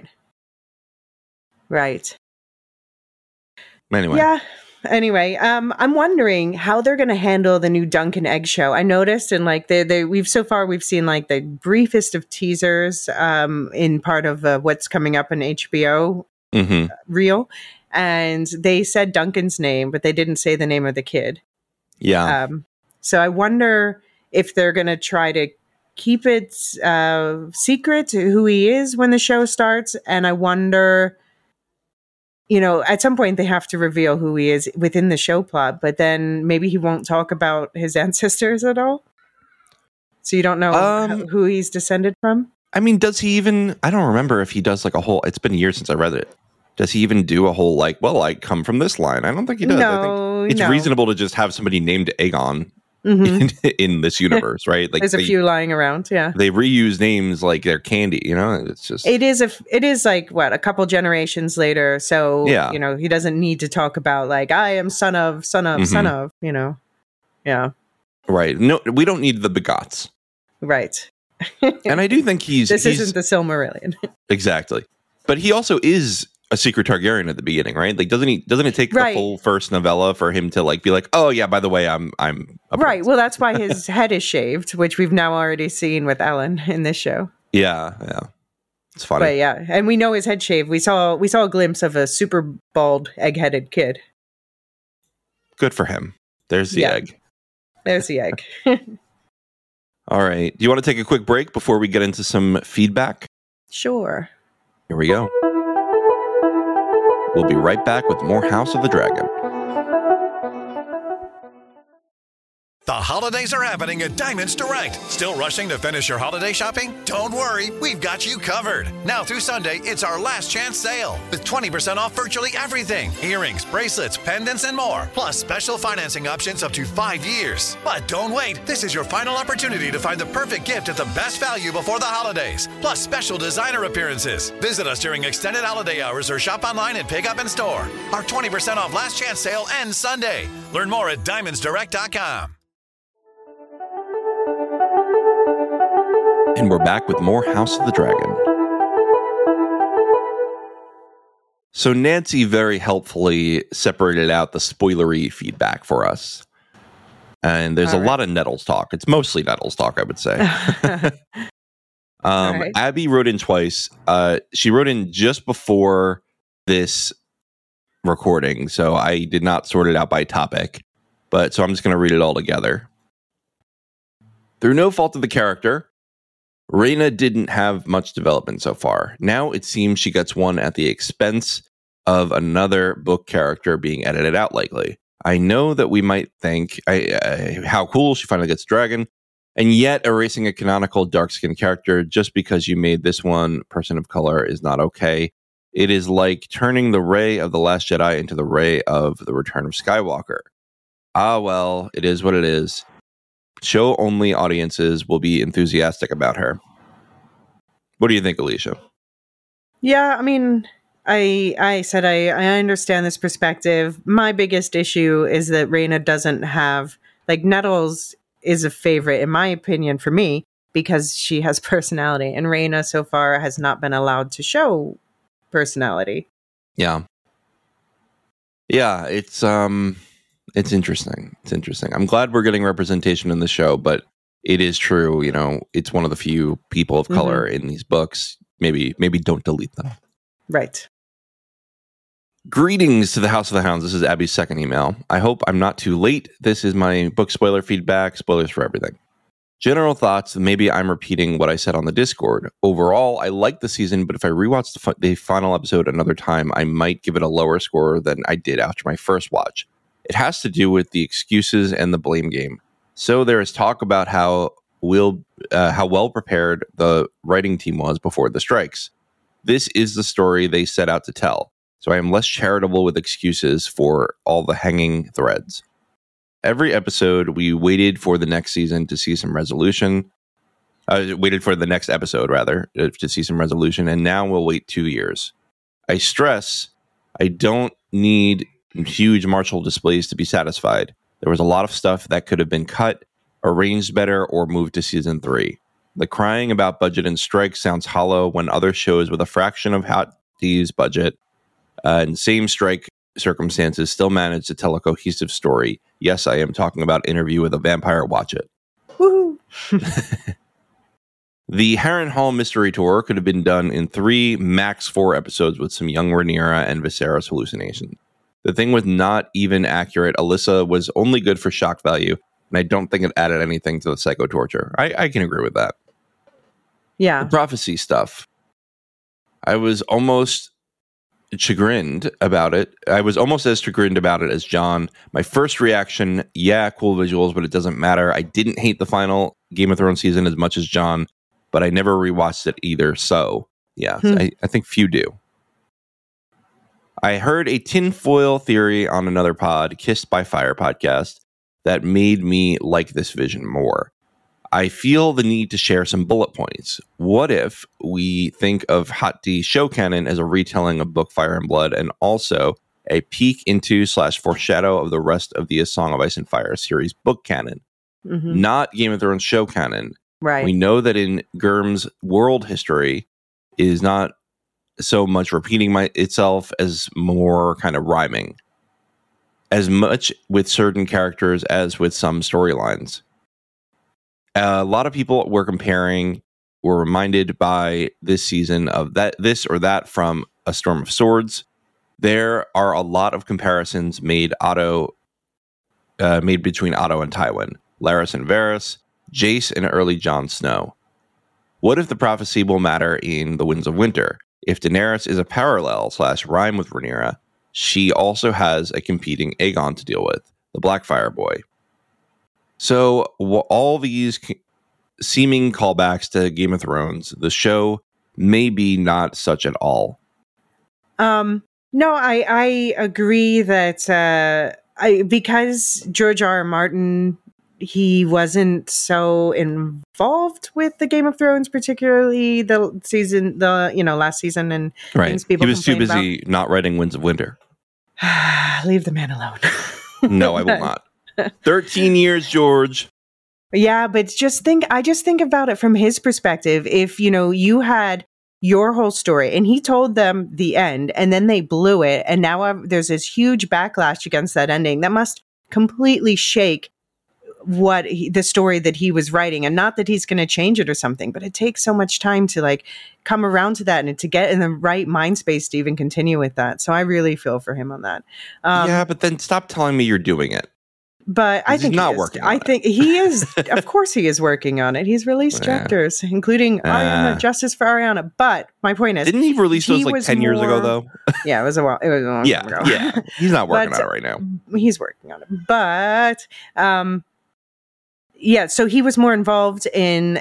Anyway. Yeah. Anyway, I'm wondering how they're going to handle the new Dunk and Egg show. I noticed, and like we've seen like the briefest of teasers in part of what's coming up in HBO reel, and they said Duncan's name, but they didn't say the name of the kid. Yeah. So I wonder if they're going to try to keep it secret who he is when the show starts. And I wonder, at some point they have to reveal who he is within the show plot, but then maybe he won't talk about his ancestors at all. So you don't know who he's descended from? I mean, does he even, I don't remember if he does like a whole, it's been years since I read it. Does he even do a whole like, well, I come from this line? I don't think he does. No, I think it's reasonable to just have somebody named Aegon. In this universe, right? Like there's a few lying around. Yeah, they reuse names like they're candy. It's just it is like what, a couple generations later. So he doesn't need to talk about like I am son of. Yeah, right. No, we don't need the begots. Right. And I do think he's isn't the Silmarillion. Exactly, but he also is a secret Targaryen at the beginning, right? Like, doesn't it take the full first novella for him to like be like, oh yeah, by the way, I'm a right. Well, that's why his head is shaved, which we've now already seen with Ellen in this show. Yeah, it's funny. But yeah, and we know his head shaved. We saw a glimpse of a super bald, egg-headed kid. Good for him. There's the egg. There's the egg. All right. Do you want to take a quick break before we get into some feedback? Sure. Here we go. We'll be right back with more House of the Dragon. The holidays are happening at Diamonds Direct. Still rushing to finish your holiday shopping? Don't worry, we've got you covered. Now through Sunday, it's our last chance sale with 20% off virtually everything. Earrings, bracelets, pendants, and more. Plus special financing options up to 5 years. But don't wait. This is your final opportunity to find the perfect gift at the best value before the holidays. Plus special designer appearances. Visit us during extended holiday hours or shop online and pick up in store. Our 20% off last chance sale ends Sunday. Learn more at diamondsdirect.com. And we're back with more House of the Dragon. So Nancy very helpfully separated out the spoilery feedback for us. And there's a lot of Nettles talk. It's mostly Nettles talk, I would say. Right. Abby wrote in twice. She wrote in just before this recording, so I did not sort it out by topic. But so I'm just going to read it all together. Through no fault of the character, Rhaena didn't have much development so far. Now it seems she gets one at the expense of another book character being edited out likely. I know that we might think how cool she finally gets a dragon, and yet erasing a canonical dark-skinned character just because you made this one person of color is not okay. It is like turning the Rey of The Last Jedi into the Rey of The Return of Skywalker. Ah, well, it is what it is. Show-only audiences will be enthusiastic about her. What do you think, Alicia? Yeah, I mean, I said I understand this perspective. My biggest issue is that Rhaena doesn't have, like, Nettles is a favorite, in my opinion, for me, because she has personality. And Rhaena so far has not been allowed to show personality. Yeah. Yeah, it's interesting. It's interesting. I'm glad we're getting representation in the show, but it is true, you know, it's one of the few people of color in these books. Maybe don't delete them. Right. Greetings to the House of the Hounds. This is Abby's second email. I hope I'm not too late. This is my book spoiler feedback, spoilers for everything. General thoughts, maybe I'm repeating what I said on the Discord. Overall, I like the season, but if I rewatch the final episode another time, I might give it a lower score than I did after my first watch. It has to do with the excuses and the blame game. So there is talk about how well prepared the writing team was before the strikes. This is the story they set out to tell. So I am less charitable with excuses for all the hanging threads. Every episode, we waited for the next season to see some resolution. Waited for the next episode, rather, to see some resolution. And now we'll wait 2 years. I stress, I don't need huge martial displays to be satisfied. There was a lot of stuff that could have been cut, arranged better, or moved to season 3. The crying about budget and strikes sounds hollow when other shows with a fraction of Hot D's budget and same strike circumstances still manage to tell a cohesive story. Yes, I am talking about Interview with a Vampire. Watch it. Woohoo! The Harrenhal mystery tour could have been done in 3, max 4 episodes with some young Rhaenyra and Viserys hallucination. The thing was not even accurate. Alyssa was only good for shock value, and I don't think it added anything to the psycho torture. I can agree with that. Yeah. The prophecy stuff. I was almost chagrined about it. I was almost as chagrined about it as John. My first reaction, yeah, cool visuals, but it doesn't matter. I didn't hate the final Game of Thrones season as much as John, but I never rewatched it either. So, yeah, I think few do. I heard a tinfoil theory on another pod, Kissed by Fire podcast, that made me like this vision more. I feel the need to share some bullet points. What if we think of Hot D show canon as a retelling of Book Fire and Blood and also a peek into / foreshadow of the rest of the A Song of Ice and Fire series book canon? Not Game of Thrones show canon. Right. We know that in Gurm's world history is not so much repeating itself as more kind of rhyming. As much with certain characters as with some storylines. A lot of people were reminded by this season of this or that from A Storm of Swords. There are a lot of comparisons made between Otto and Tywin, Larys and Varys, Jace and early Jon Snow. What if the prophecy will matter in The Winds of Winter? If Daenerys is a parallel / rhyme with Rhaenyra, she also has a competing Aegon to deal with, the Blackfire boy. So all these seeming callbacks to Game of Thrones, the show may be not such at all. No, I agree that because George R. R. Martin, he wasn't so involved with the Game of Thrones, particularly last season, and right. things people he was too busy about. Not writing Winds of Winter. Leave the man alone. No, I will not. 13 years, George. Yeah, but I just think about it from his perspective. If, you had your whole story and he told them the end and then they blew it. And now there's this huge backlash against that ending that must completely shake the story that he was writing. And not that he's going to change it or something, but it takes so much time to like come around to that and to get in the right mind space to even continue with that. So I really feel for him on that. Yeah, but then stop telling me you're doing it. But I think he's not working on it. I think he is. Of course he is working on it. He's released chapters, including Ariana, Justice for Ariana. But my point is, didn't he release those like 10 years ago, though? Yeah, it was a long time ago. Yeah. He's not working on it right now. He's working on it. But, so he was more involved in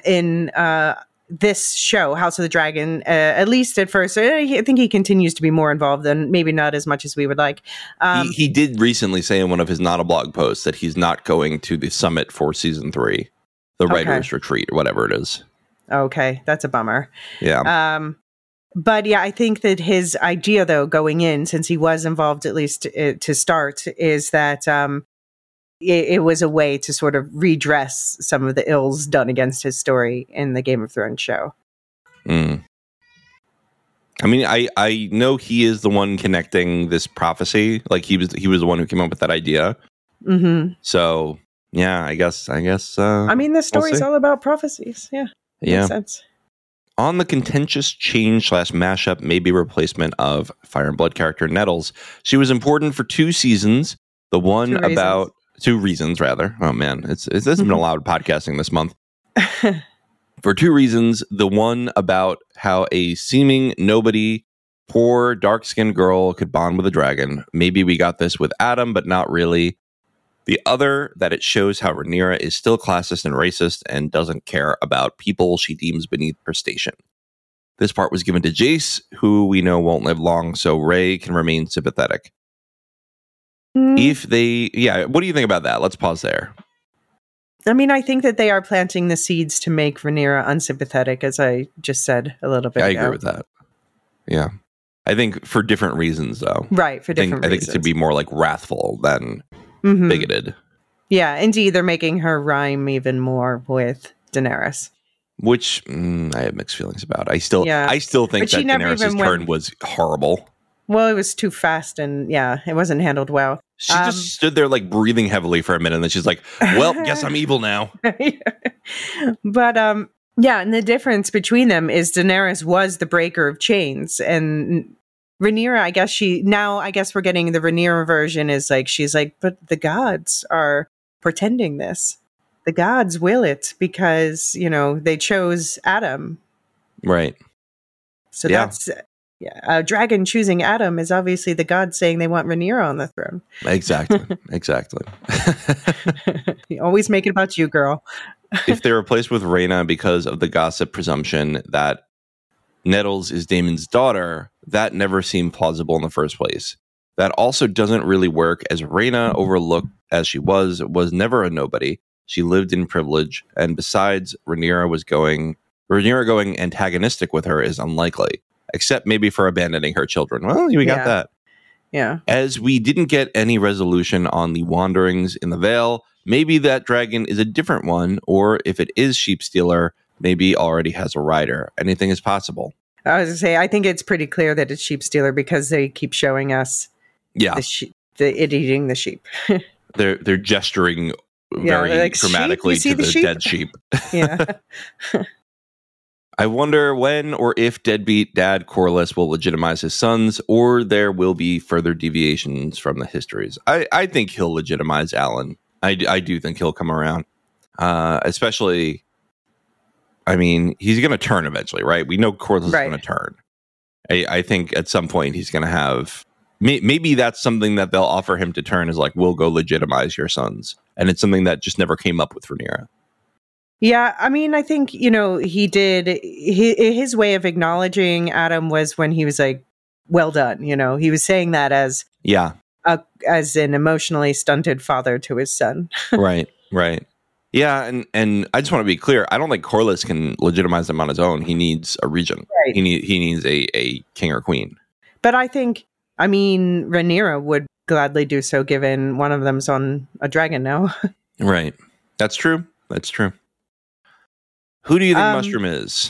this show, House of the Dragon, at least at first. I think he continues to be more involved, and maybe not as much as we would like. He did recently say in one of his Not a Blog posts that he's not going to the summit for season 3, the writer's retreat, or whatever it is. Okay, that's a bummer. Yeah. But yeah, I think that his idea, though, going in, since he was involved at least to start, is that it was a way to sort of redress some of the ills done against his story in the Game of Thrones show. I mean, I know he is the one connecting this prophecy. Like he was the one who came up with that idea. Mm-hmm. So yeah, I guess. I mean, the story's all about prophecies. Yeah. Makes sense. On the contentious change / mashup, maybe replacement of Fire and Blood character Nettles, she was important for 2 seasons. The one about 2 reasons, rather. Oh man, this hasn't been allowed podcasting this month. For 2 reasons. The one about how a seeming nobody, poor, dark-skinned girl could bond with a dragon. Maybe we got this with Adam, but not really. The other, that it shows how Rhaenyra is still classist and racist and doesn't care about people she deems beneath her station. This part was given to Jace, who we know won't live long, so Rey can remain sympathetic. What do you think about that? Let's pause there. I mean, I think that they are planting the seeds to make Rhaenyra unsympathetic, as I just said a little bit ago. I agree with that. Yeah. I think for different reasons, though. Right, for different reasons. I think it's to be more like wrathful than bigoted. Yeah, indeed, they're making her rhyme even more with Daenerys. Which I have mixed feelings about. I still think that Daenerys' turn was horrible. Well, it was too fast and it wasn't handled well. She just stood there like breathing heavily for a minute and then she's like, well, guess I'm evil now. But and the difference between them is Daenerys was the breaker of chains, and Rhaenyra, I guess we're getting the Rhaenyra version is like, she's like, but the gods are pretending this. The gods will it because, they chose Adam. Right. So that's... Yeah, a dragon choosing Adam is obviously the gods saying they want Rhaenyra on the throne. Exactly. You always make it about you, girl. If they're replaced with Rhaena because of the gossip presumption that Nettles is Daemon's daughter, that never seemed plausible in the first place. That also doesn't really work, as Rhaena, overlooked as she was never a nobody. She lived in privilege, and besides, Rhaenyra going antagonistic with her is unlikely. Except maybe for abandoning her children. Well, we got that. Yeah. As we didn't get any resolution on the wanderings in the Vale, maybe that dragon is a different one, or if it is Sheepstealer, maybe already has a rider. Anything is possible. I was going to say, I think it's pretty clear that it's Sheepstealer because they keep showing us it eating the sheep. They're gesturing very dramatically to the dead sheep. Yeah. I wonder when or if deadbeat dad Corlys will legitimize his sons, or there will be further deviations from the histories. I think he'll legitimize Alan. I do think he'll come around. Especially, I mean, he's going to turn eventually, right? We know Corlys is going to turn. I think at some point he's going to have... Maybe that's something that they'll offer him to turn, is like, we'll go legitimize your sons. And it's something that just never came up with Rhaenyra. Yeah, I mean, I think, he did, his way of acknowledging Adam was when he was like, well done, he was saying that as an emotionally stunted father to his son. Right. Yeah, and I just want to be clear, I don't think Corlys can legitimize him on his own. He needs a regent. Right. He needs a king or queen. But Rhaenyra would gladly do so, given one of them's on a dragon now. Right. That's true. That's true. Who do you think Mushroom is?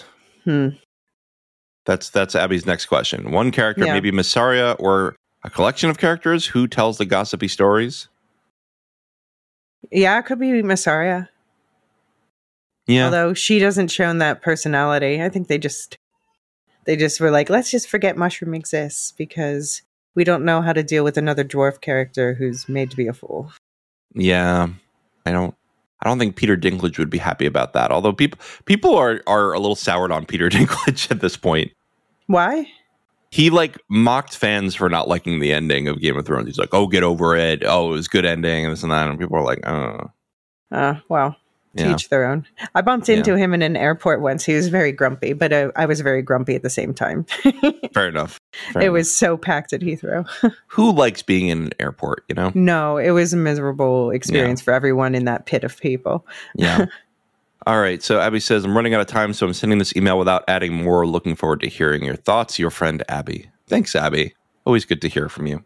That's Abby's next question. One character, maybe Mysaria, or a collection of characters. Who tells the gossipy stories? Yeah, it could be Mysaria. Yeah. Although she doesn't show that personality. I think they just were like, let's just forget Mushroom exists because we don't know how to deal with another dwarf character who's made to be a fool. Yeah. I don't think Peter Dinklage would be happy about that. Although people are a little soured on Peter Dinklage at this point. Why? He mocked fans for not liking the ending of Game of Thrones. He's like, "Oh, get over it. Oh, it was a good ending," and this and that. And people are like, "Oh." Well, to each their own. I bumped into him in an airport once. He was very grumpy, but I was very grumpy at the same time. Fair enough. It was so packed at Heathrow. Who likes being in an airport, you know? No, it was a miserable experience for everyone in that pit of people. Yeah. All right. So Abby says, I'm running out of time, so I'm sending this email without adding more. Looking forward to hearing your thoughts. Your friend, Abby. Thanks, Abby. Always good to hear from you.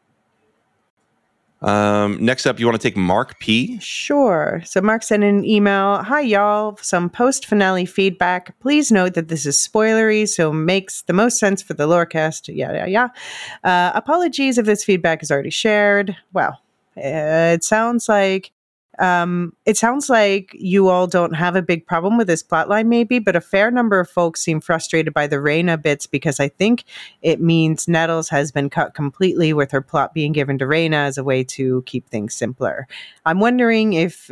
Next up, you want to take Mark P? Sure. So Mark sent an email. Hi, y'all. Some post-finale feedback. Please note that this is spoilery, so makes the most sense for the Lorecast. Yeah. Apologies if this feedback is already shared. Well, it sounds like you all don't have a big problem with this plotline, maybe, but a fair number of folks seem frustrated by the Rhaena bits because I think it means Nettles has been cut completely, with her plot being given to Rhaena as a way to keep things simpler. I'm wondering if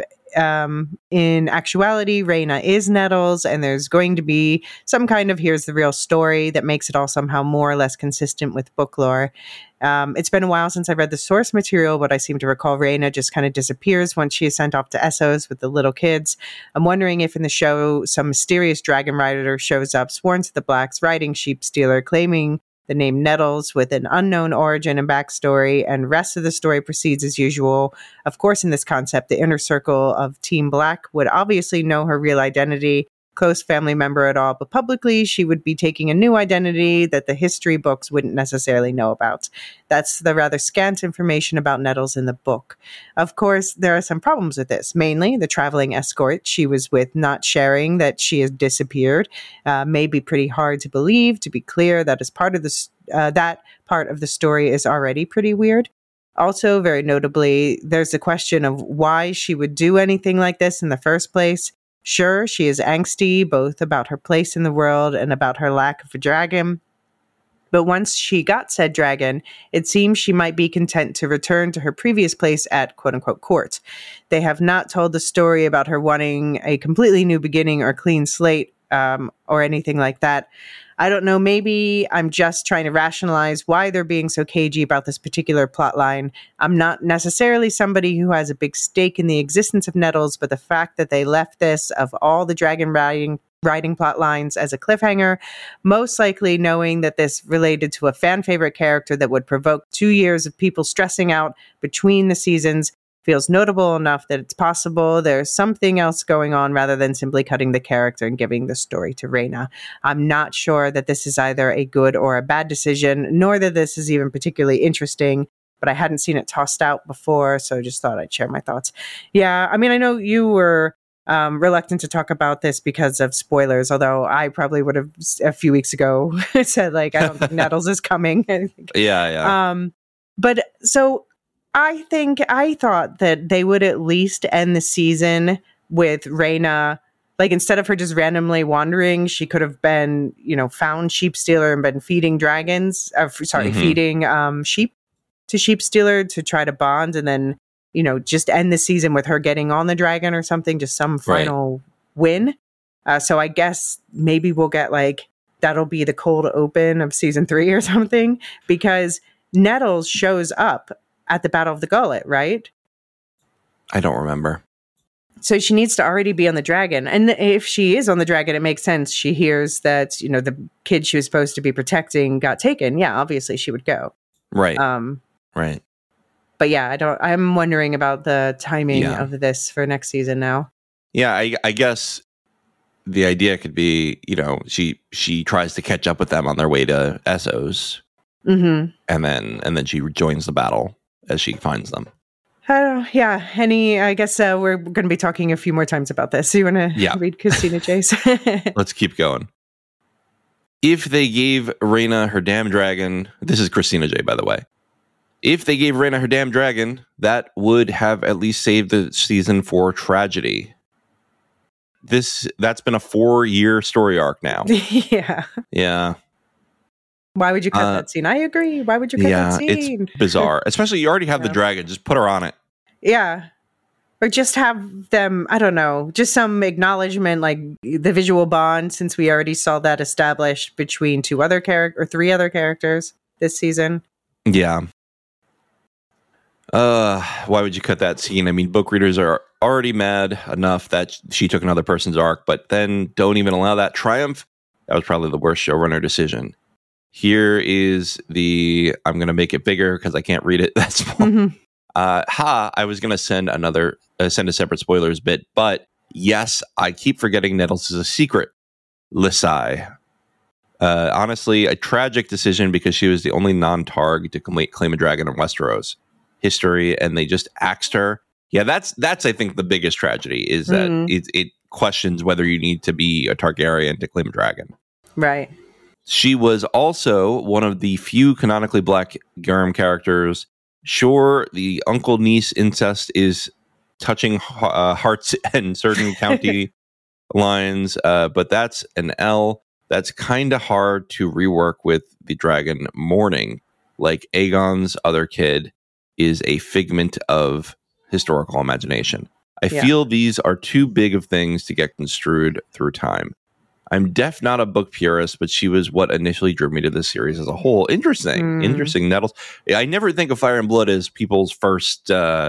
in actuality Rhaena is Nettles and there's going to be some kind of here's the real story that makes it all somehow more or less consistent with book lore. It's been a while since I read the source material, but I seem to recall Rhaena just kind of disappears once she is sent off to Essos with the little kids. I'm wondering if in the show some mysterious dragon rider shows up, sworn to the Blacks, riding Sheep Stealer, claiming the name Nettles with an unknown origin and backstory, and rest of the story proceeds as usual. Of course, in this concept, the inner circle of Team Black would obviously know her real identity, close family member at all, but publicly she would be taking a new identity that the history books wouldn't necessarily know about. That's the rather scant information about Nettles in the book. Of course, there are some problems with this, mainly the traveling escort she was with not sharing that she has disappeared. May be pretty hard to believe. To be clear, that is part of that part of the story is already pretty weird. Also, very notably, there's the question of why she would do anything like this in the first place. Sure, she is angsty, both about her place in the world and about her lack of a dragon. But once she got said dragon, it seems she might be content to return to her previous place at quote-unquote court. They have not told the story about her wanting a completely new beginning or clean slate or anything like that. I don't know, maybe I'm just trying to rationalize why they're being so cagey about this particular plot line. I'm not necessarily somebody who has a big stake in the existence of Nettles, but the fact that they left this, of all the dragon riding plot lines, as a cliffhanger, most likely knowing that this related to a fan favorite character that would provoke 2 years of people stressing out between the seasons, feels notable enough that it's possible there's something else going on rather than simply cutting the character and giving the story to Rhaena. I'm not sure that this is either a good or a bad decision, nor that this is even particularly interesting, but I hadn't seen it tossed out before, so just thought I'd share my thoughts. Yeah, I mean, I know you were reluctant to talk about this because of spoilers, although I probably would have a few weeks ago said, I don't think Nettles is coming. Yeah. But so I thought that they would at least end the season with Rhaena, instead of her just randomly wandering, she could have been, found Sheep Stealer and been feeding dragons, feeding sheep to Sheep Stealer to try to bond, and then, just end the season with her getting on the dragon or something, just some final win. So I guess maybe we'll get that'll be the cold open of season 3 or something, because Nettles shows up at the Battle of the Gullet, right? I don't remember. So she needs to already be on the dragon. And if she is on the dragon, it makes sense. She hears that, the kid she was supposed to be protecting got taken. Yeah, obviously she would go. Right. Right. But yeah, I'm wondering about the timing of this for next season now. Yeah, I guess the idea could be, she tries to catch up with them on their way to Essos. Mm-hmm. And then she joins the battle as she finds them. Yeah. I guess we're going to be talking a few more times about this. So you want to read Christina J's? Let's keep going. If they gave Rhaena her damn dragon, this is Christina J, by the way. If they gave Rhaena her damn dragon, that would have at least saved the season for tragedy. That's been a 4-year story arc now. Yeah. Why would you cut that scene? I agree. Why would you cut that scene? It's bizarre. Especially you already have the dragon. Just put her on it. Yeah. Or just have them, I don't know, just some acknowledgement, like the visual bond, since we already saw that established between 3 other characters this season. Yeah. Why would you cut that scene? I mean, book readers are already mad enough that she took another person's arc, but then don't even allow that triumph. That was probably the worst showrunner decision. Here is I'm going to make it bigger because I can't read it that small. Mm-hmm. I was going to send a separate spoilers bit, but yes, I keep forgetting Nettles is a secret. Lysai. Honestly, a tragic decision because she was the only non-Targ to claim a dragon in Westeros history, and they just axed her. Yeah, that's I think the biggest tragedy is that it questions whether you need to be a Targaryen to claim a dragon. Right. She was also one of the few canonically black Garum characters. Sure, the uncle-niece incest is touching hearts and certain county lines, but that's an L. That's kind of hard to rework with the dragon mourning. Like Aegon's other kid is a figment of historical imagination. I feel these are too big of things to get construed through time. I'm not a book purist, but she was what initially drew me to this series as a whole. Interesting Nettles. I never think of Fire and Blood as people's first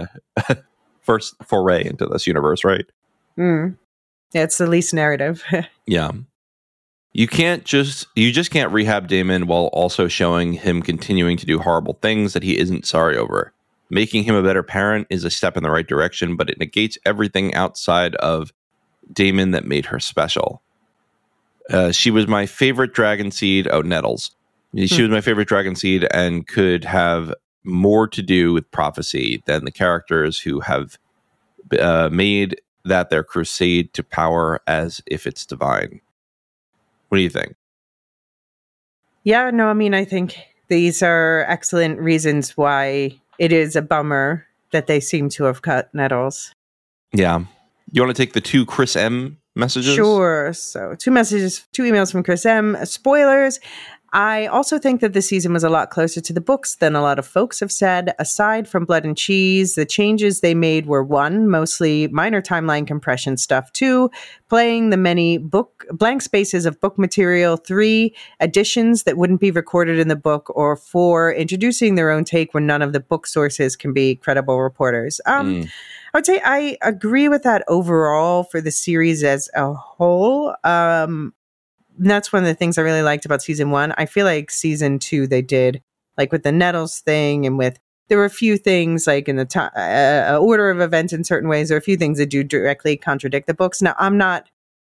foray into this universe, right? Yeah, it's the least narrative. Yeah. You just can't rehab Daemon while also showing him continuing to do horrible things that he isn't sorry over. Making him a better parent is a step in the right direction, but it negates everything outside of Daemon that made her special. She was my favorite dragon seed. Oh, Nettles. She was my favorite dragon seed and could have more to do with prophecy than the characters who have made that their crusade to power as if it's divine. What do you think? Yeah, no, I mean, I think these are excellent reasons why it is a bummer that they seem to have cut Nettles. Yeah. You want to take the 2 Chris M messages? Sure. So 2 emails from Chris M. Spoilers. I also think that the season was a lot closer to the books than a lot of folks have said. Aside from Blood and Cheese, the changes they made were 1, mostly minor timeline compression stuff, 2, playing the many blank spaces of book material, 3, additions that wouldn't be recorded in the book, or 4, introducing their own take when none of the book sources can be credible reporters. I would say I agree with that overall for the series as a whole. That's one of the things I really liked about season 1. I feel like season 2, they did, like with the Nettles thing and there were a few things like in the order of events in certain ways, or a few things that do directly contradict the books. Now, I'm not,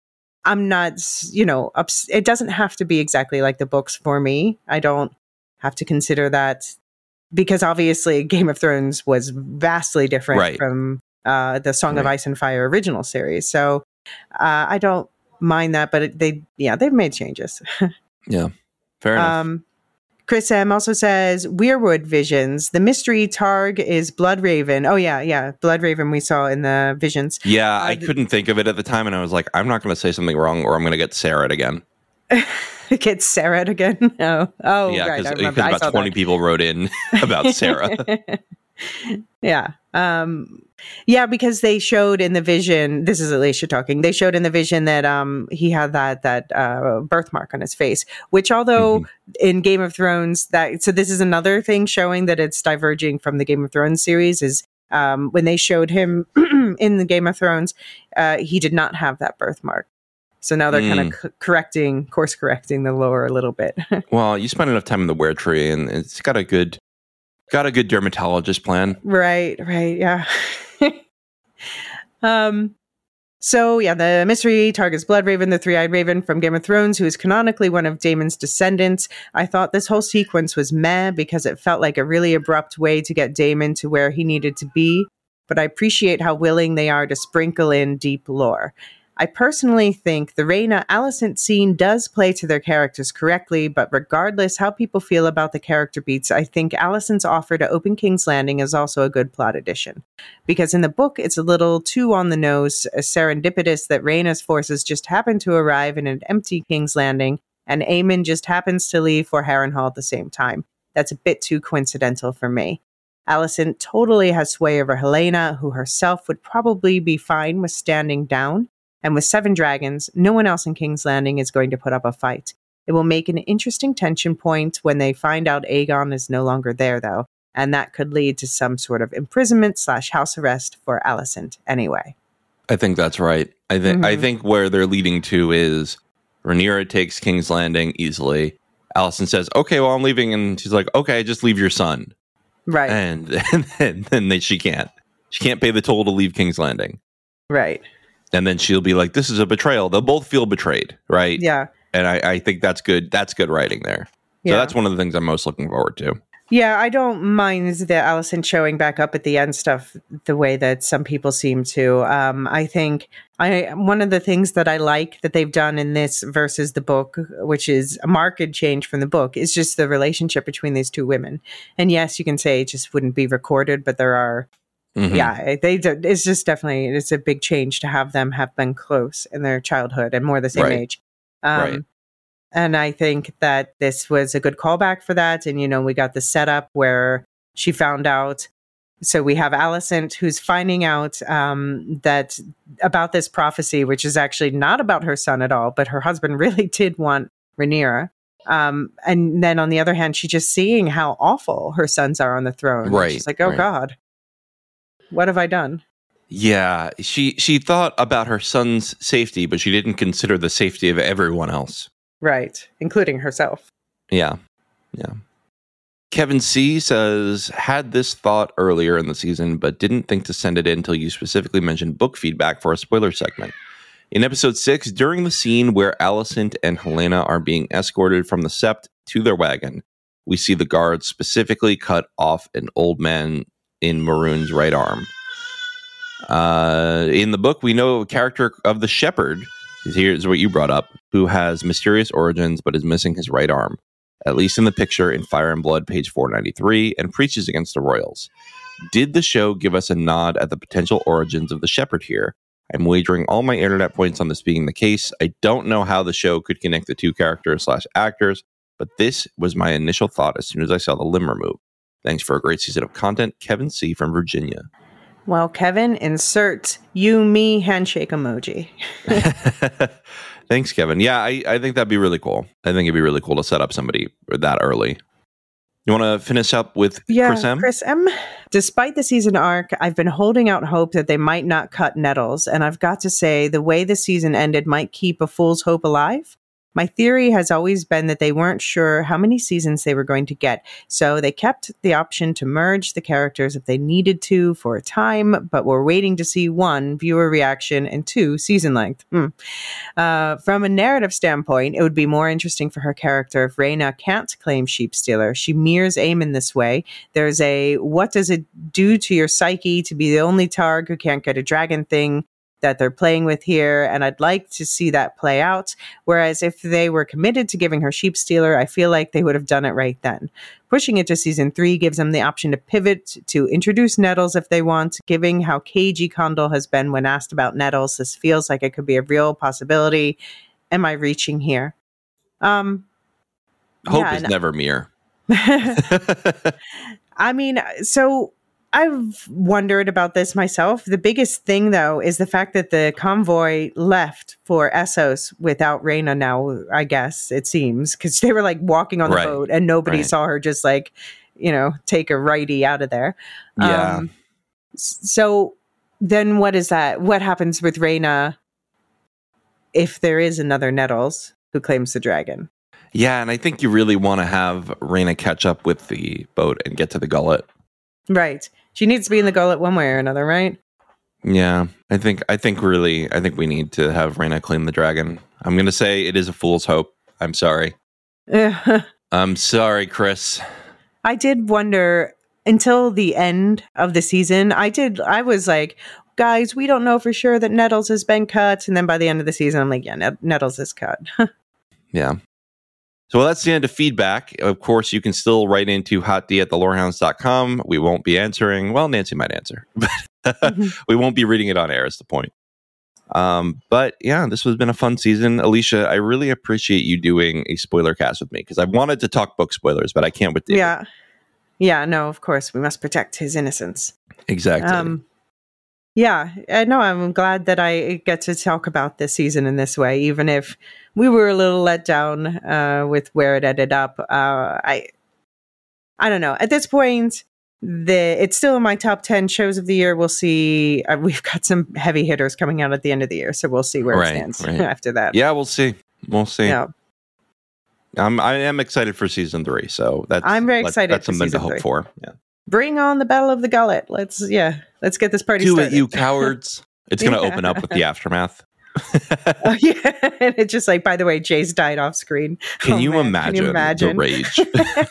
it doesn't have to be exactly like the books for me. I don't have to consider that because obviously Game of Thrones was vastly different from the Song of Ice and Fire original series. So I don't mind that, but they've made changes. Yeah, fair enough. Chris M also says Weirwood visions. The mystery Targ is Bloodraven. Oh yeah, Bloodraven we saw in the visions. Yeah, I couldn't think of it at the time, and I was like, I'm not going to say something wrong, or I'm going to get Sarah'd again. Get Sarah'd again? Oh, yeah, right. Because about 20 people wrote in about Sarah. Yeah. Yeah, because they showed in the vision, this is Alicia talking, they showed in the vision that he had that birthmark on his face, which although in Game of Thrones, so this is another thing showing that it's diverging from the Game of Thrones series is when they showed him in the Game of Thrones, he did not have that birthmark. So now they're kind of course correcting the lore a little bit. Well, you spend enough time in the Were Tree and it's got a good dermatologist plan. Right, yeah. So yeah, the mystery targets Bloodraven, the three-eyed raven from Game of Thrones, who is canonically one of Daemon's descendants. I thought this whole sequence was meh because it felt like a really abrupt way to get Daemon to where he needed to be. but I appreciate how willing they are to sprinkle in deep lore. I personally think the Rhaena-Alicent scene does play to their characters correctly, but regardless how people feel about the character beats, I think Alicent's offer to open King's Landing is also a good plot addition. Because in the book, it's a little too on the nose, serendipitous that Rhaena's forces just happen to arrive in an empty King's Landing, and Aemon just happens to leave for Harrenhal at the same time. That's a bit too coincidental for me. Alicent totally has sway over Helaena, who herself would probably be fine with standing down. And with 7 dragons, no one else in King's Landing is going to put up a fight. It will make an interesting tension point when they find out Aegon is no longer there, though, and that could lead to some sort of imprisonment/house arrest for Alicent anyway. I think that's right. I think where they're leading to is Rhaenyra takes King's Landing easily. Alicent says, "Okay, well, I'm leaving," and she's like, "Okay, just leave your son." Right. And then she can't. She can't pay the toll to leave King's Landing. Right. And then she'll be like, this is a betrayal. They'll both feel betrayed, right? Yeah. And I think that's good. That's good writing there. So that's one of the things I'm most looking forward to. Yeah, I don't mind the Alicent showing back up at the end stuff the way that some people seem to. I think one of the things that I like that they've done in this versus the book, which is a marked change from the book, is just the relationship between these two women. And yes, you can say it just wouldn't be recorded, but there are... Yeah, it's just definitely, it's a big change to have them have been close in their childhood and more the same age. And I think that this was a good callback for that. And, you know, we got the setup where she found out. So we have Alicent who's finding out that about this prophecy, which is actually not about her son at all, but her husband really did want Rhaenyra. And then on the other hand, she's just seeing how awful her sons are on the throne. Right. She's like, oh God. What have I done? Yeah, she thought about her son's safety, but she didn't consider the safety of everyone else. Right, including herself. Yeah. Kevin C. says, had this thought earlier in the season, but didn't think to send it in until you specifically mentioned book feedback for a spoiler segment. In episode 6, during the scene where Alicent and Helaena are being escorted from the Sept to their wagon, we see the guards specifically cut off an old man in Maroon's right arm. In the book, we know a character of the Shepherd, here's what you brought up, who has mysterious origins but is missing his right arm, at least in the picture in Fire and Blood, page 493, and preaches against the royals. Did the show give us a nod at the potential origins of the Shepherd here? I'm wagering all my internet points on this being the case. I don't know how the show could connect the two characters/actors, but this was my initial thought as soon as I saw the limb remove. Thanks for a great season of content, Kevin C. from Virginia. Well, Kevin, insert me handshake emoji. Thanks, Kevin. Yeah, I think that'd be really cool. I think it'd be really cool to set up somebody that early. You want to finish up with Chris M? Chris M. Despite the season arc, I've been holding out hope that they might not cut Nettles, and I've got to say, the way the season ended might keep a fool's hope alive. My theory has always been that they weren't sure how many seasons they were going to get, so they kept the option to merge the characters if they needed to for a time, but were waiting to see 1, viewer reaction, and 2, season length. From a narrative standpoint, it would be more interesting for her character if Rhaena can't claim Sheepstealer. She mirrors Aemon this way. There's a what does it do to your psyche to be the only Targ who can't get a dragon thing that they're playing with here, and I'd like to see that play out. Whereas if they were committed to giving her Sheepstealer, I feel like they would have done it right then. Pushing it to season 3 gives them the option to pivot to introduce Nettles if they want. Given how cagey Condal has been when asked about Nettles, this feels like it could be a real possibility. Am I reaching here? Hope is never mere. I mean, so I've wondered about this myself. The biggest thing, though, is the fact that the convoy left for Essos without Rhaena now, I guess, it seems, because they were like walking on the boat and nobody saw her just like, you know, take a righty out of there. Yeah. So then what is that? What happens with Rhaena if there is another Nettles who claims the dragon? Yeah, and I think you really want to have Rhaena catch up with the boat and get to the gullet. Right. She needs to be in the gullet one way or another, right? Yeah, I think we need to have Rhaena claim the dragon. I'm going to say it is a fool's hope. I'm sorry. I'm sorry, Chris. I did wonder, until the end of the season, I was like, guys, we don't know for sure that Nettles has been cut. And then by the end of the season, I'm like, yeah, Nettles is cut. Yeah. So that's the end of feedback. Of course, you can still write into hotd@thelorehounds.com. We won't be answering. Well, Nancy might answer. But we won't be reading it on air is the point. But yeah, this has been a fun season. Alicia, I really appreciate you doing a spoiler cast with me because I wanted to talk book spoilers, but I can't with David. Yeah, no, of course. We must protect his innocence. Exactly. Yeah, no, I'm glad that I get to talk about this season in this way, even if we were a little let down with where it ended up. I don't know. At this point, it's still in my top 10 shows of the year. We'll see. We've got some heavy hitters coming out at the end of the year, so we'll see where it stands after that. Yeah, we'll see. Yeah. I am excited for season 3, so I'm very excited. That's something to hope for. Yeah. Bring on the Battle of the Gullet. Let's get this party started. Do it, you cowards. It's going to open up with the aftermath. Oh, yeah. And it's just like, by the way, Jace died off screen. Can you imagine the rage?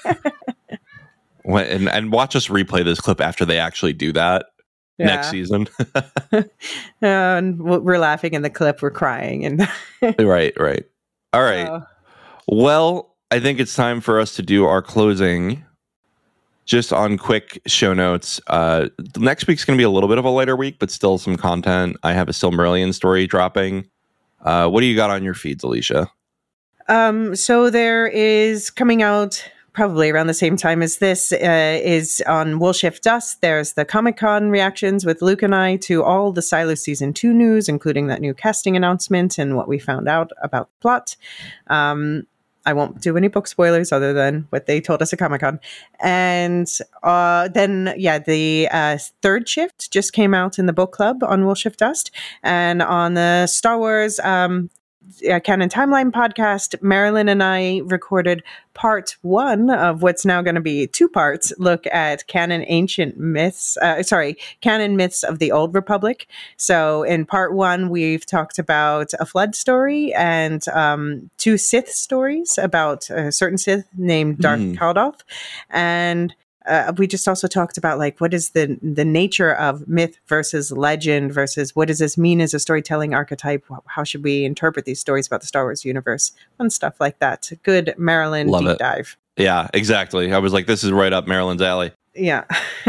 and watch us replay this clip after they actually do that next season. And we're laughing in the clip. We're crying. And Right. All right. Well, I think it's time for us to do our closing. Just on quick show notes, next week's going to be a little bit of a lighter week, but still some content. I have a Silmarillion story dropping. What do you got on your feeds, Alicia? So there is coming out probably around the same time as this is on Will Shift Dust. There's the Comic-Con reactions with Luke and I to all the Silo Season 2 news, including that new casting announcement and what we found out about the plot. I won't do any book spoilers other than what they told us at Comic-Con. And then, the third shift just came out in the book club on Will Shift Dust. And on the Star Wars Canon Timeline podcast, Marilyn and I recorded part 1 of what's now going to be 2 parts look at canon myths of the Old Republic. So in part 1, we've talked about a flood story and 2 Sith stories about a certain Sith named Darth Kaldoth. And we just also talked about like what is the nature of myth versus legend versus what does this mean as a storytelling archetype? How should we interpret these stories about the Star Wars universe and stuff like that? Good Marilyn deep dive. Yeah, exactly. I was like, this is right up Marilyn's alley. Yeah.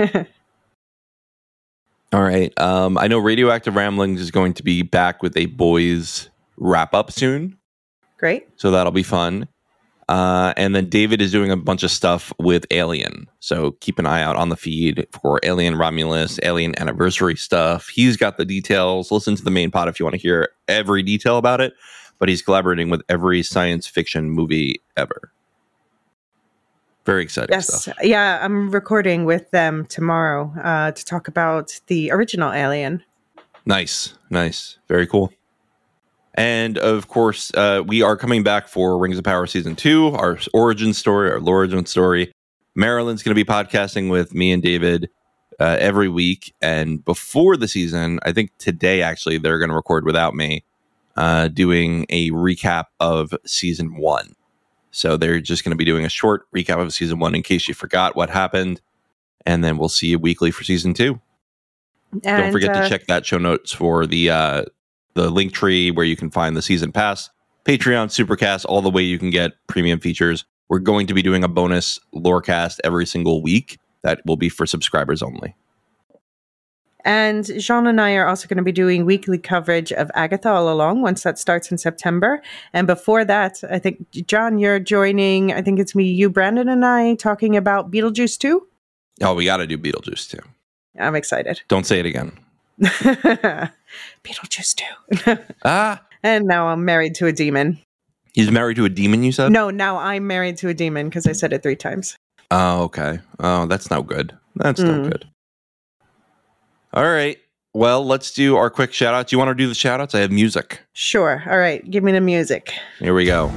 All right. I know Radioactive Ramblings is going to be back with a boys wrap up soon. Great. So that'll be fun. And then David is doing a bunch of stuff with Alien. So keep an eye out on the feed for Alien Romulus, Alien Anniversary stuff. He's got the details. Listen to the main pod if you want to hear every detail about it. But he's collaborating with every science fiction movie ever. Very exciting stuff. Yeah, I'm recording with them tomorrow to talk about the original Alien. Nice. Very cool. And of course, we are coming back for Rings of Power Season 2, our origin story. Marilyn's going to be podcasting with me and David every week. And before the season, I think today, actually, they're going to record without me, doing a recap of Season 1. So they're just going to be doing a short recap of Season 1 in case you forgot what happened. And then we'll see you weekly for Season 2. And, don't forget to check that show notes for the link tree where you can find the season pass, Patreon, Supercast, all the way you can get premium features. We're going to be doing a bonus Lorecast every single week that will be for subscribers only. And Jean and I are also going to be doing weekly coverage of Agatha All Along once that starts in September. And before that, I think, John, you're joining, I think it's me, you, Brandon, and I talking about Beetlejuice 2. Oh, we got to do Beetlejuice 2. I'm excited. Don't say it again. Beetlejuice 2. And now I'm married to a demon. He's married to a demon, you said? No, now I'm married to a demon because I said it 3 times. Oh, okay. Oh, that's no good. That's no good. All right. Well, let's do our quick shout outs. You want to do the shout outs? I have music. Sure. All right. Give me the music. Here we go.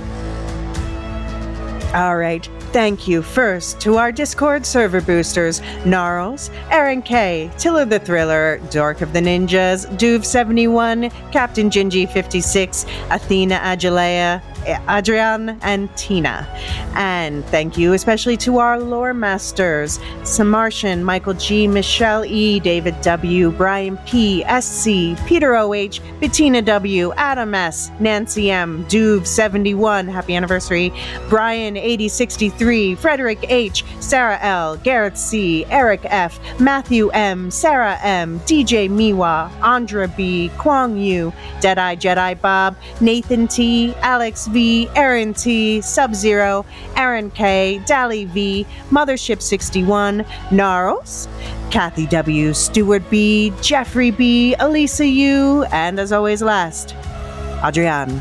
All right. Thank you first to our Discord server boosters, Gnarls, Aaron K, Tiller the Thriller, Dork of the Ninjas, Duve71, Captain Gingy 56, Athena Agileia, Adrian and Tina. And thank you especially to our lore masters, Samartian, Michael G, Michelle E, David W, Brian P, SC, Peter OH, Bettina W, Adam S, Nancy M, Duve 71, happy anniversary, Brian 8063, Frederick H, Sarah L, Garrett C, Eric F, Matthew M, Sarah M, DJ Miwa, Andra B, Kwong Yu, Deadeye Jedi Bob, Nathan T, Alex V, Aaron T, Sub-Zero, Aaron K, Dally V, Mothership 61, Gnarls, Kathy W, Stuart B, Jeffrey B, Elisa U, and as always last, Adrian.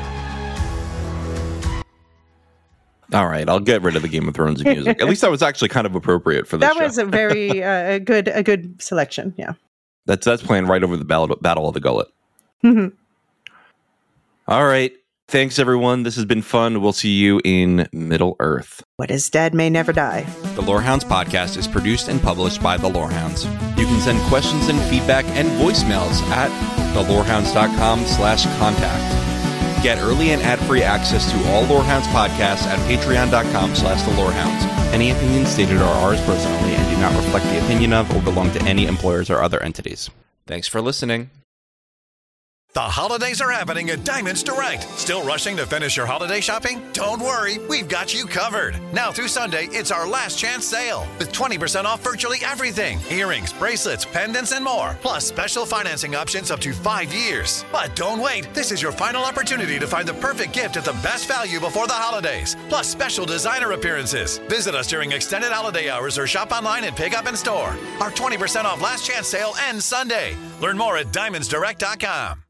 All right, I'll get rid of the Game of Thrones music. At least that was actually kind of appropriate for this That show. was a very a good selection. Yeah, that's playing right over the Battle of the Gullet. Mm-hmm. All right, thanks everyone. This has been fun. We'll see you in Middle Earth. What is dead may never die. The Lorehounds podcast is produced and published by The Lorehounds. You can send questions and feedback and voicemails at thelorehounds.com/contact. Get early and ad-free access to all Lorehounds podcasts at patreon.com/thelorehounds. Any opinions stated are ours personally and do not reflect the opinion of or belong to any employers or other entities. Thanks for listening. The holidays are happening at Diamonds Direct. Still rushing to finish your holiday shopping? Don't worry, we've got you covered. Now through Sunday, it's our last chance sale with 20% off virtually everything. Earrings, bracelets, pendants, and more. Plus special financing options up to 5 years. But don't wait. This is your final opportunity to find the perfect gift at the best value before the holidays. Plus special designer appearances. Visit us during extended holiday hours or shop online and pick up in store. Our 20% off last chance sale ends Sunday. Learn more at diamondsdirect.com.